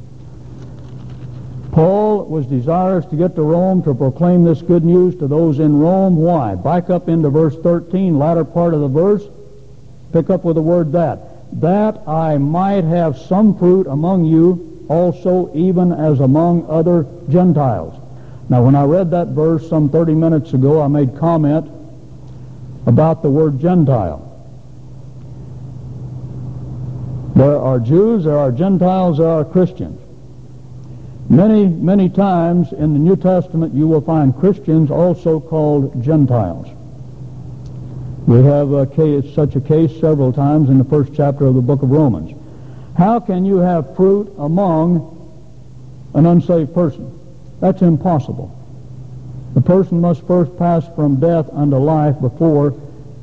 Speaker 1: Paul was desirous to get to Rome to proclaim this good news to those in Rome. Why? Back up into verse 13, latter part of the verse. Pick up with the word that I might have some fruit among you also, even as among other Gentiles. Now, when I read that verse some 30 minutes ago, I made comment about the word Gentile. There are Jews, there are Gentiles, there are Christians. Many, many times in the New Testament you will find Christians also called Gentiles. We have such a case several times in the first chapter of the book of Romans. How can you have fruit among an unsaved person? That's impossible. The person must first pass from death unto life before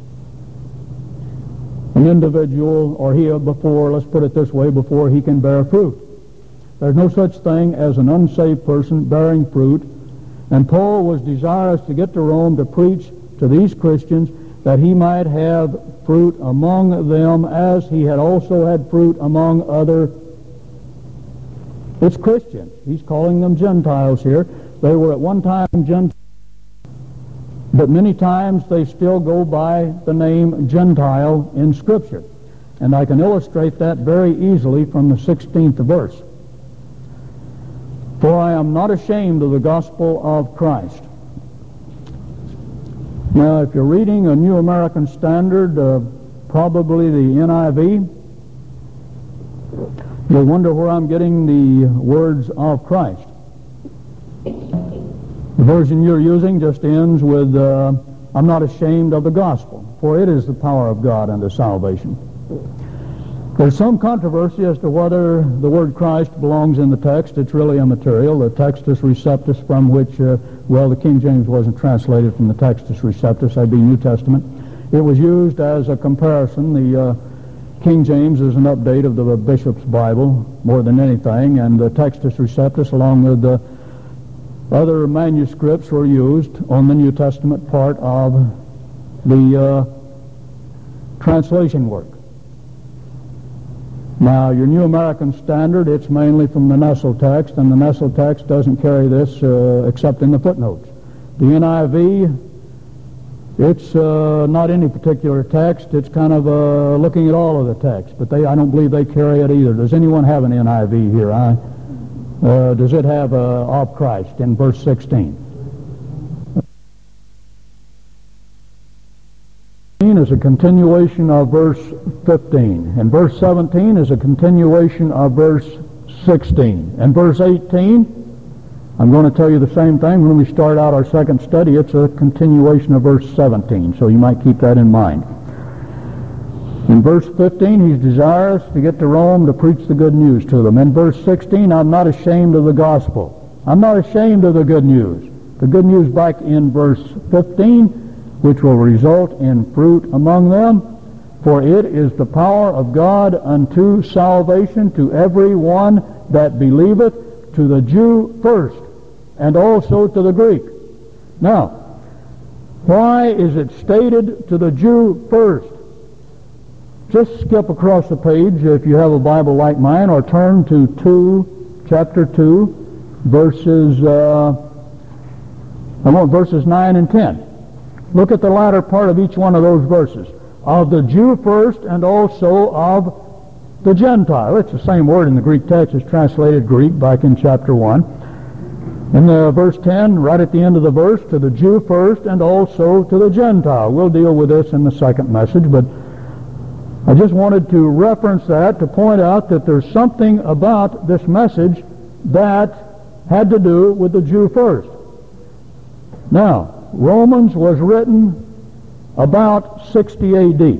Speaker 1: an individual, or let's put it this way, before he can bear fruit. There's no such thing as an unsaved person bearing fruit. And Paul was desirous to get to Rome to preach to these Christians that he might have fruit among them, as he had also had fruit among other. It's Christians. He's calling them Gentiles here. They were at one time Gentiles, but many times they still go by the name Gentile in Scripture. And I can illustrate that very easily from the 16th verse. For I am not ashamed of the gospel of Christ. Now, if you're reading a New American Standard, probably the NIV, you'll wonder where I'm getting the words of Christ. The version you're using just ends with, I'm not ashamed of the gospel, for it is the power of God unto salvation. There's some controversy as to whether the word Christ belongs in the text. It's really immaterial. The Textus Receptus, from which, the King James wasn't translated from the Textus Receptus, that'd be New Testament. It was used as a comparison. The King James is an update of the Bishop's Bible more than anything, and the Textus Receptus, along with the other manuscripts, were used on the New Testament part of the translation work. Now, your New American Standard, it's mainly from the Nestle text, and the Nestle text doesn't carry this except in the footnotes. The NIV, it's not any particular text. It's kind of looking at all of the text, but I don't believe they carry it either. Does anyone have an NIV here? Does it have of Christ in verse 16? Is a continuation of verse 15, and verse 17 is a continuation of verse 16, and verse 18, I'm going to tell you the same thing when we start out our second study. It's a continuation of verse 17, so you might keep that in mind. In verse 15, he's desirous to get to Rome to preach the good news to them. In verse 16, I'm not ashamed of the gospel. I'm not ashamed of the good news. The good news back in verse 15, which will result in fruit among them. For it is the power of God unto salvation to every one that believeth, to the Jew first, and also to the Greek. Now, why is it stated to the Jew first? Just skip across the page if you have a Bible like mine, or turn to chapter 2, verses 9 and 10. Look at the latter part of each one of those verses. Of the Jew first, and also of the Gentile. It's the same word in the Greek text. It's translated Greek back in chapter 1. In verse 10, right at the end of the verse, to the Jew first, and also to the Gentile. We'll deal with this in the second message, but I just wanted to reference that to point out that there's something about this message that had to do with the Jew first. Now, Romans was written about 60 A.D.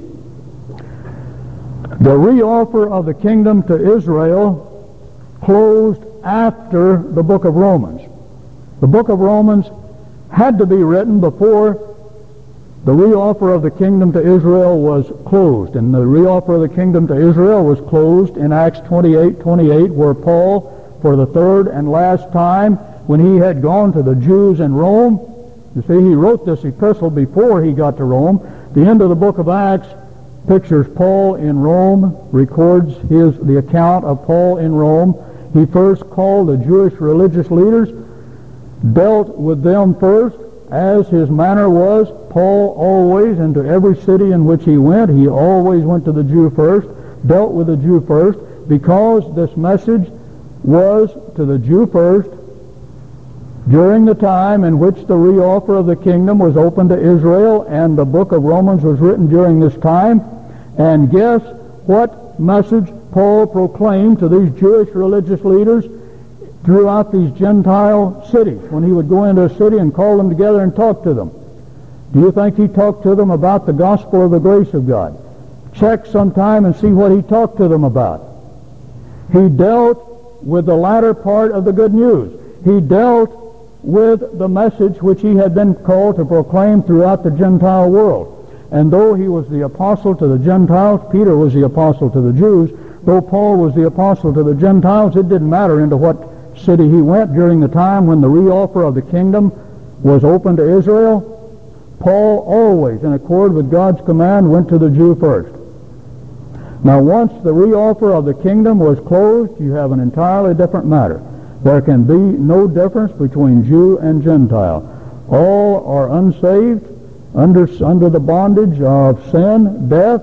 Speaker 1: The reoffer of the kingdom to Israel closed after the book of Romans. The book of Romans had to be written before the reoffer of the kingdom to Israel was closed. And the reoffer of the kingdom to Israel was closed in Acts 28:28, where Paul, for the third and last time, when he had gone to the Jews in Rome, you see, he wrote this epistle before he got to Rome. The end of the book of Acts pictures Paul in Rome, records the account of Paul in Rome. He first called the Jewish religious leaders, dealt with them first, as his manner was. Paul always, into every city in which he always went to the Jew first, dealt with the Jew first, because this message was to the Jew first, during the time in which the reoffer of the kingdom was open to Israel, and the book of Romans was written during this time. And guess what message Paul proclaimed to these Jewish religious leaders throughout these Gentile cities when he would go into a city and call them together and talk to them? Do you think he talked to them about the gospel of the grace of God? Check sometime and see what he talked to them about. He dealt with the latter part of the good news. He dealt with the message which he had been called to proclaim throughout the Gentile world. And though he was the apostle to the Gentiles, Peter was the apostle to the Jews, though Paul was the apostle to the Gentiles, it didn't matter into what city he went during the time when the reoffer of the kingdom was open to Israel. Paul always, in accord with God's command, went to the Jew first. Now, once the reoffer of the kingdom was closed, you have an entirely different matter. There can be no difference between Jew and Gentile. All are unsaved, under the bondage of sin, death.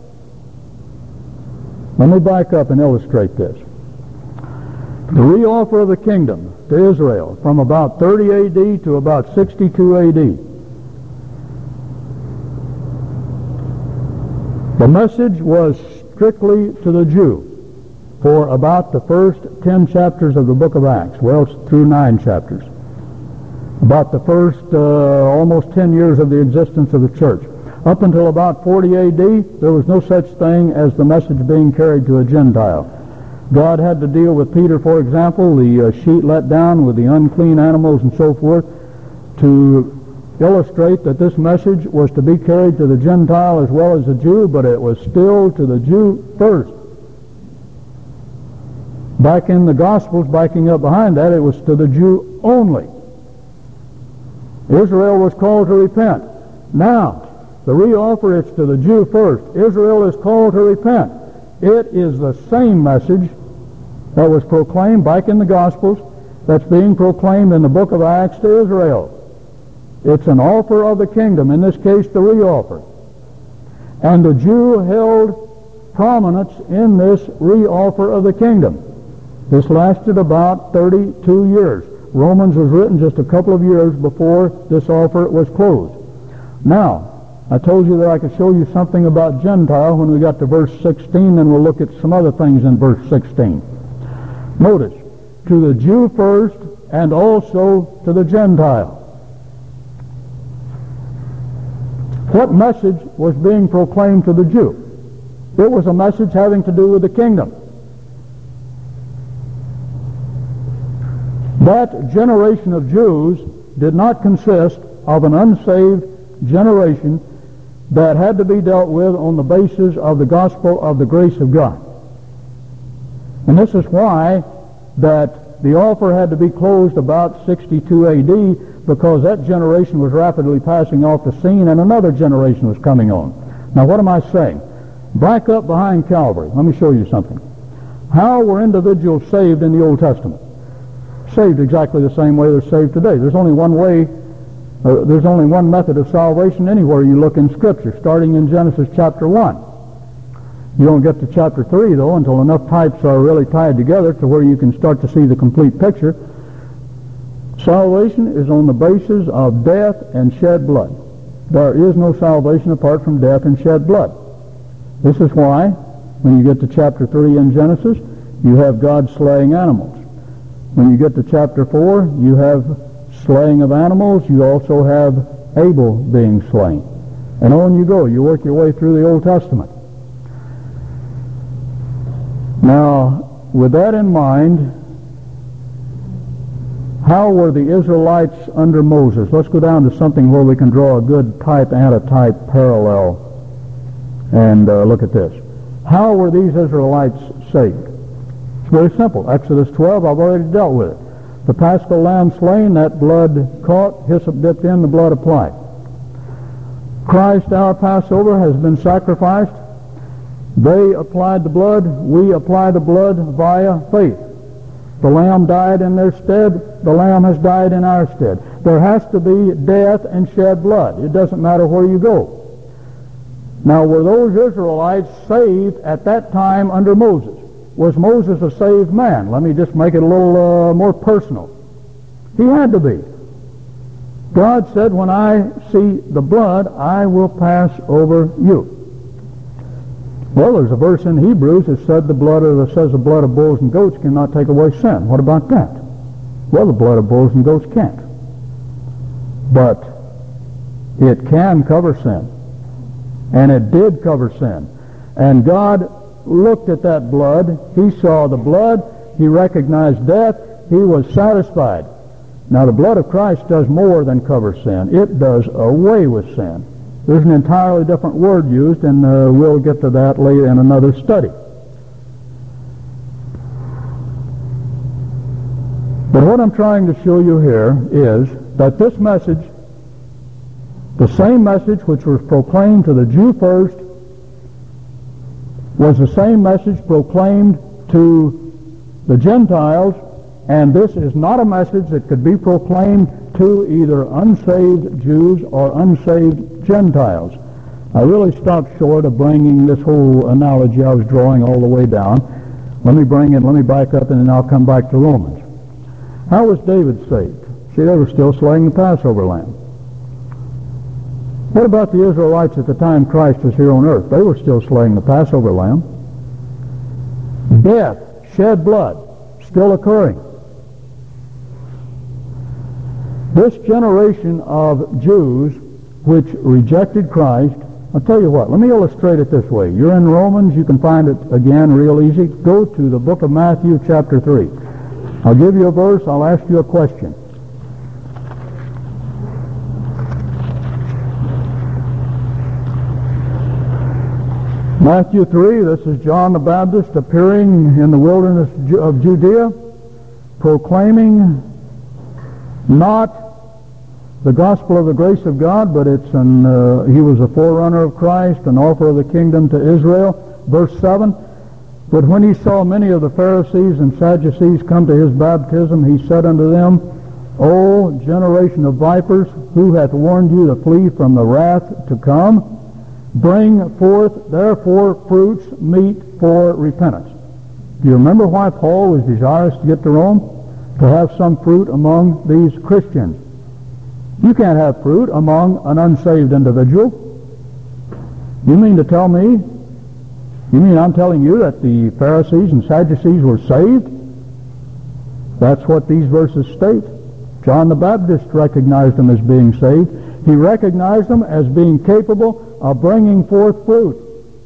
Speaker 1: Let me back up and illustrate this. The reoffer of the kingdom to Israel from about 30 A.D. to about 62 A.D. The message was strictly to the Jew for about the first 10 chapters of the book of Acts, well, through 9 chapters. About the first almost 10 years of the existence of the church. Up until about 40 A.D., there was no such thing as the message being carried to a Gentile. God had to deal with Peter, for example, the sheet let down with the unclean animals and so forth, to illustrate that this message was to be carried to the Gentile as well as the Jew, but it was still to the Jew first. Back in the Gospels, backing up behind that, it was to the Jew only. Israel was called to repent. Now, the reoffer, it's to the Jew first. Israel is called to repent. It is the same message that was proclaimed back in the Gospels that's being proclaimed in the book of Acts to Israel. It's an offer of the kingdom, in this case the reoffer. And the Jew held prominence in this reoffer of the kingdom. This lasted about 32 years. Romans was written just a couple of years before this offer was closed. Now, I told you that I could show you something about Gentile when we got to verse 16, and we'll look at some other things in verse 16. Notice, to the Jew first and also to the Gentile. What message was being proclaimed to the Jew? It was a message having to do with the kingdom. That generation of Jews did not consist of an unsaved generation that had to be dealt with on the basis of the gospel of the grace of God. And this is why that the offer had to be closed about 62 A.D., because that generation was rapidly passing off the scene and another generation was coming on. Now, what am I saying? Back up behind Calvary. Let me show you something. How were individuals saved in the Old Testament? Saved exactly the same way they're saved today. There's only one way, there's only one method of salvation anywhere you look in Scripture, starting in Genesis chapter 1. You don't get to chapter 3, though, until enough types are really tied together to where you can start to see the complete picture. Salvation is on the basis of death and shed blood. There is no salvation apart from death and shed blood. This is why, when you get to chapter 3 in Genesis, you have God slaying animals. When you get to chapter 4, you have slaying of animals. You also have Abel being slain. And on you go. You work your way through the Old Testament. Now, with that in mind, how were the Israelites under Moses? Let's go down to something where we can draw a good type-antitype parallel and look at this. How were these Israelites saved? It's very simple. Exodus 12, I've already dealt with it. The paschal lamb slain, that blood caught, hyssop dipped in, the blood applied. Christ, our Passover, has been sacrificed. They applied the blood. We apply the blood via faith. The lamb died in their stead. The lamb has died in our stead. There has to be death and shed blood. It doesn't matter where you go. Now, were those Israelites saved at that time under Moses? Was Moses a saved man? Let me just make it a little more personal. He had to be. God said, when I see the blood, I will pass over you. Well, there's a verse in Hebrews that says the blood of bulls and goats cannot take away sin. What about that? Well, the blood of bulls and goats can't. But it can cover sin. And it did cover sin. And God looked at that blood. He saw the blood. He recognized death. He was satisfied. Now, the blood of Christ does more than cover sin. It does away with sin. There's an entirely different word used, and we'll get to that later in another study. But what I'm trying to show you here is that this message The same message which was proclaimed to the Jew first was the same message proclaimed to the Gentiles, and this is not a message that could be proclaimed to either unsaved Jews or unsaved Gentiles. I really stopped short of bringing this whole analogy I was drawing all the way down. Let me back up, and then I'll come back to Romans. How was David saved? See, they were still slaying the Passover lamb. What about the Israelites at the time Christ was here on earth? They were still slaying the Passover lamb. Death, shed blood, still occurring. This generation of Jews which rejected Christ, I'll tell you what, let me illustrate it this way. You're in Romans, you can find it again real easy. Go to the book of Matthew chapter 3. I'll give you a verse, I'll ask you a question. Matthew 3, this is John the Baptist appearing in the wilderness of Judea, proclaiming not the gospel of the grace of God, but he was a forerunner of Christ, an offer of the kingdom to Israel. Verse 7, but when he saw many of the Pharisees and Sadducees come to his baptism, he said unto them, O generation of vipers, who hath warned you to flee from the wrath to come? Bring forth, therefore, fruits meet for repentance. Do you remember why Paul was desirous to get to Rome? To have some fruit among these Christians. You can't have fruit among an unsaved individual. You mean to tell me? You mean I'm telling you that the Pharisees and Sadducees were saved? That's what these verses state. John the Baptist recognized them as being saved. He recognized them as being capable of bringing forth fruit,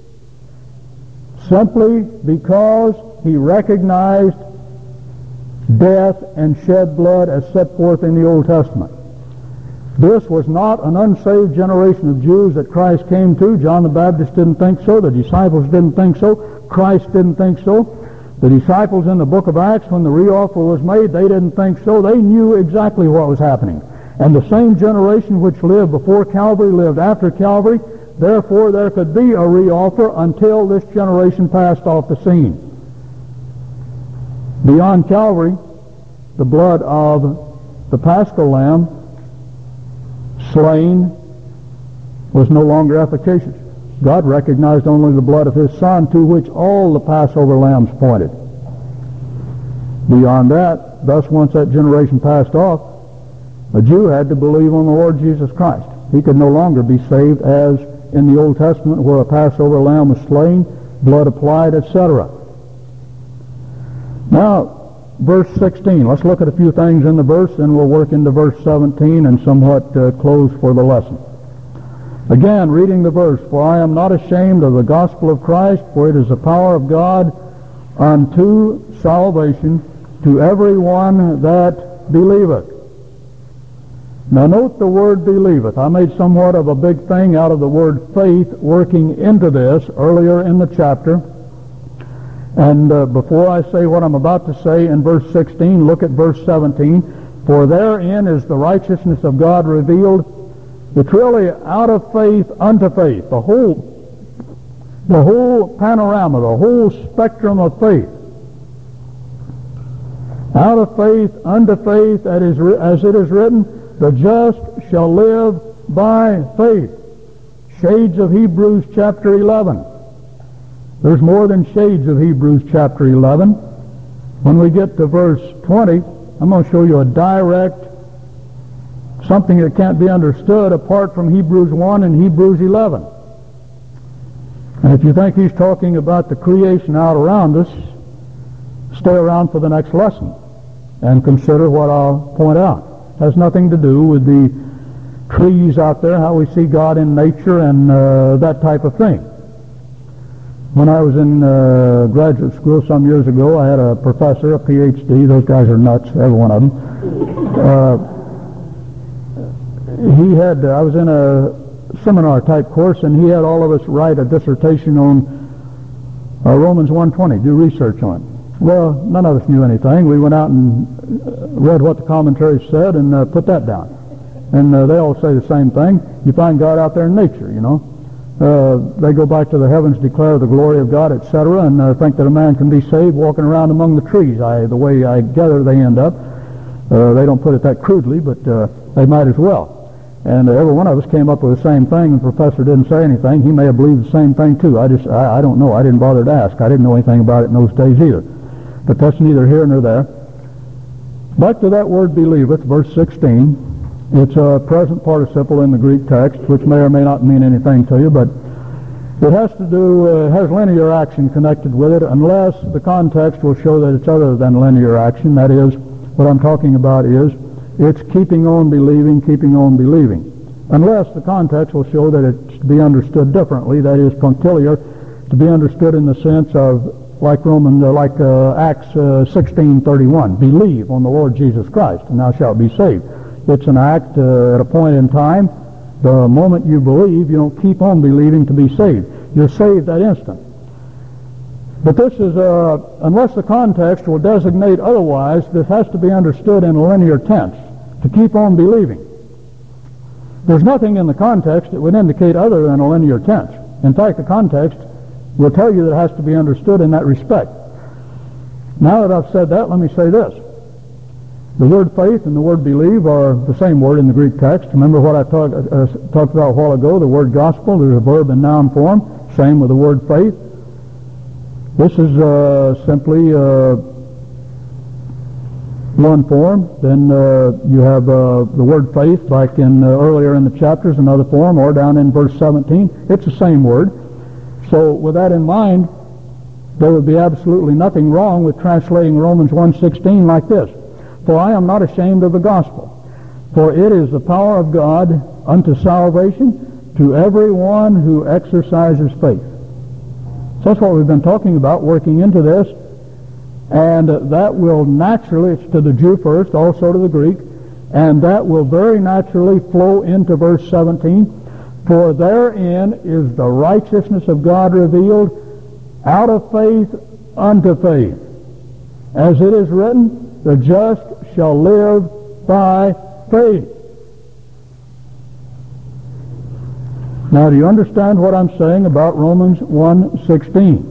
Speaker 1: simply because he recognized death and shed blood as set forth in the Old Testament. This was not an unsaved generation of Jews that Christ came to. John the Baptist didn't think so. The disciples didn't think so. Christ didn't think so. The disciples in the book of Acts, when the reoffer was made, they didn't think so. They knew exactly what was happening. And the same generation which lived before Calvary lived after Calvary. Therefore, there could be a reoffer until this generation passed off the scene. Beyond Calvary, the blood of the Paschal Lamb slain was no longer efficacious. God recognized only the blood of his Son, to which all the Passover lambs pointed. Beyond that, thus once that generation passed off, a Jew had to believe on the Lord Jesus Christ. He could no longer be saved as in the Old Testament, where a Passover lamb was slain, blood applied, etc. Now, verse 16. Let's look at a few things in the verse, and we'll work into verse 17 and somewhat close for the lesson. Again, reading the verse, for I am not ashamed of the gospel of Christ, for it is the power of God unto salvation to everyone that believeth. Now note the word believeth. I made somewhat of a big thing out of the word faith working into this earlier in the chapter. And before I say what I'm about to say in verse 16, look at verse 17. For therein is the righteousness of God revealed. It's really out of faith unto faith. The whole panorama, the whole spectrum of faith. Out of faith unto faith, as it is written, the just shall live by faith. Shades of Hebrews chapter 11. There's more than shades of Hebrews chapter 11. When we get to verse 20, I'm going to show you a direct, something that can't be understood apart from Hebrews 1 and Hebrews 11. And if you think he's talking about the creation out around us, stay around for the next lesson and consider what I'll point out. It has nothing to do with the trees out there, how we see God in nature and that type of thing. When I was in graduate school some years ago, I had a professor, a PhD. Those guys are nuts, every one of them. I was in a seminar type course, and he had all of us write a dissertation on Romans 1:20, do research on it. Well, none of us knew anything. We went out and read what the commentary said and put that down. And they all say the same thing. You find God out there in nature, you know. They go back to the heavens, declare the glory of God, etc., and think that a man can be saved walking around among the trees. The way I gather they end up. They don't put it that crudely, but they might as well. And every one of us came up with the same thing, and the professor didn't say anything. He may have believed the same thing, too. I don't know. I didn't bother to ask. I didn't know anything about it in those days either. But that's neither here nor there. Back to that word believeth, verse 16. It's a present participle in the Greek text, which may or may not mean anything to you, but it has to do, has linear action connected with it, unless the context will show that it's other than linear action. That is, what I'm talking about is, it's keeping on believing, keeping on believing. Unless the context will show that it's to be understood differently, that is, punctiliar, to be understood in the sense of, like Acts 16:31, believe on the Lord Jesus Christ, and thou shalt be saved. It's an act at a point in time. The moment you believe, you don't keep on believing to be saved. You're saved that instant. But this is, unless the context will designate otherwise, this has to be understood in a linear tense, to keep on believing. There's nothing in the context that would indicate other than a linear tense. In fact, the context will tell you that it has to be understood in that respect. Now that I've said that, let me say this. The word faith and the word believe are the same word in the Greek text. Remember what I talked about a while ago, the word gospel, there's a verb in noun form, same with the word faith. This is simply one form. Then you have the word faith, like in earlier in the chapters, another form, or down in verse 17. It's the same word. So with that in mind, there would be absolutely nothing wrong with translating Romans 1:16 like this. For I am not ashamed of the gospel, for it is the power of God unto salvation to everyone who exercises faith. So that's what we've been talking about, working into this. And that will naturally, it's to the Jew first, also to the Greek, and that will very naturally flow into verse 17. For therein is the righteousness of God revealed out of faith unto faith. As it is written, the just shall live by faith. Now, do you understand what I'm saying about Romans 1:16?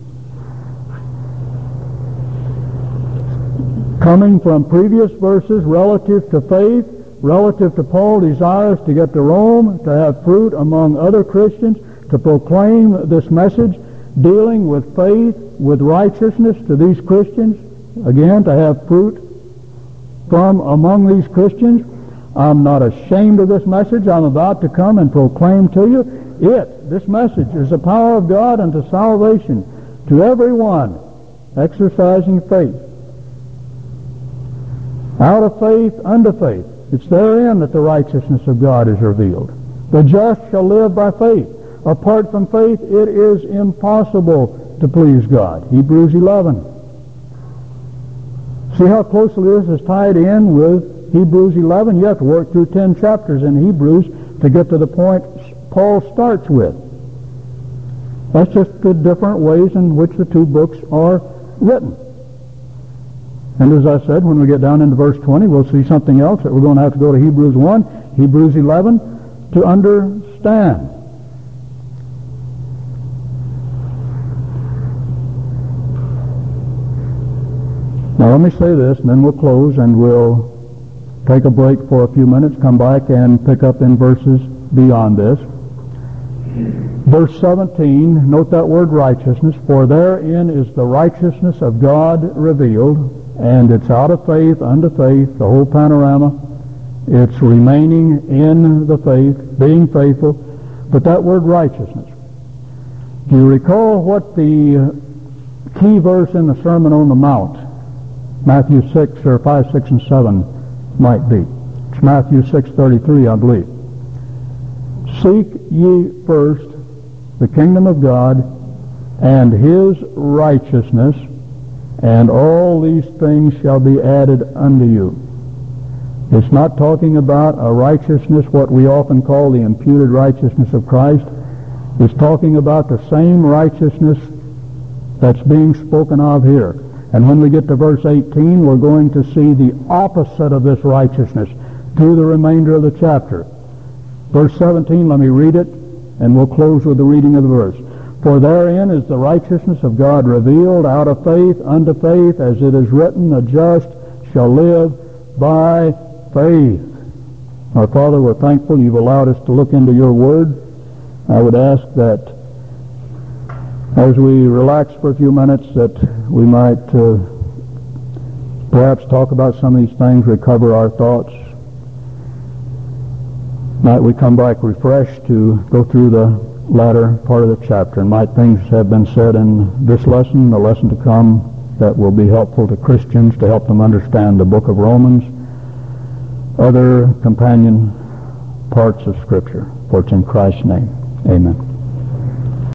Speaker 1: Coming from previous verses relative to faith, relative to Paul desires to get to Rome, to have fruit among other Christians, to proclaim this message, dealing with faith, with righteousness to these Christians, again, to have fruit from among these Christians. I'm not ashamed of this message I'm about to come and proclaim to you. This message, is the power of God unto salvation to everyone exercising faith. Out of faith unto faith. It's therein that the righteousness of God is revealed. The just shall live by faith. Apart from faith, it is impossible to please God. Hebrews 11. See how closely this is tied in with Hebrews 11? You have to work through 10 chapters in Hebrews to get to the point Paul starts with. That's just the different ways in which the two books are written. And as I said, when we get down into verse 20, we'll see something else that we're going to have to go to Hebrews 1, Hebrews 11 to understand. Now let me say this, and then we'll close, and we'll take a break for a few minutes, come back and pick up in verses beyond this. Verse 17, note that word righteousness. For therein is the righteousness of God revealed, and it's out of faith unto faith, the whole panorama. It's remaining in the faith, being faithful. But that word righteousness, do you recall what the key verse in the Sermon on the Mount, Matthew 6 or 5, 6, and 7 might be? It's Matthew 6:33, I believe. Seek ye first the kingdom of God and his righteousness, and all these things shall be added unto you. It's not talking about a righteousness, what we often call the imputed righteousness of Christ. It's talking about the same righteousness that's being spoken of here. And when we get to verse 18, we're going to see the opposite of this righteousness through the remainder of the chapter. Verse 17, let me read it, and we'll close with the reading of the verse. For therein is the righteousness of God revealed out of faith unto faith, as it is written, the just shall live by faith. Our Father, we're thankful you've allowed us to look into your word. I would ask that as we relax for a few minutes that we might perhaps talk about some of these things, recover our thoughts. Might we come back refreshed to go through the latter part of the chapter, and might things have been said in this lesson, the lesson to come, that will be helpful to Christians to help them understand the book of Romans, other companion parts of Scripture. For it's in Christ's name. Amen.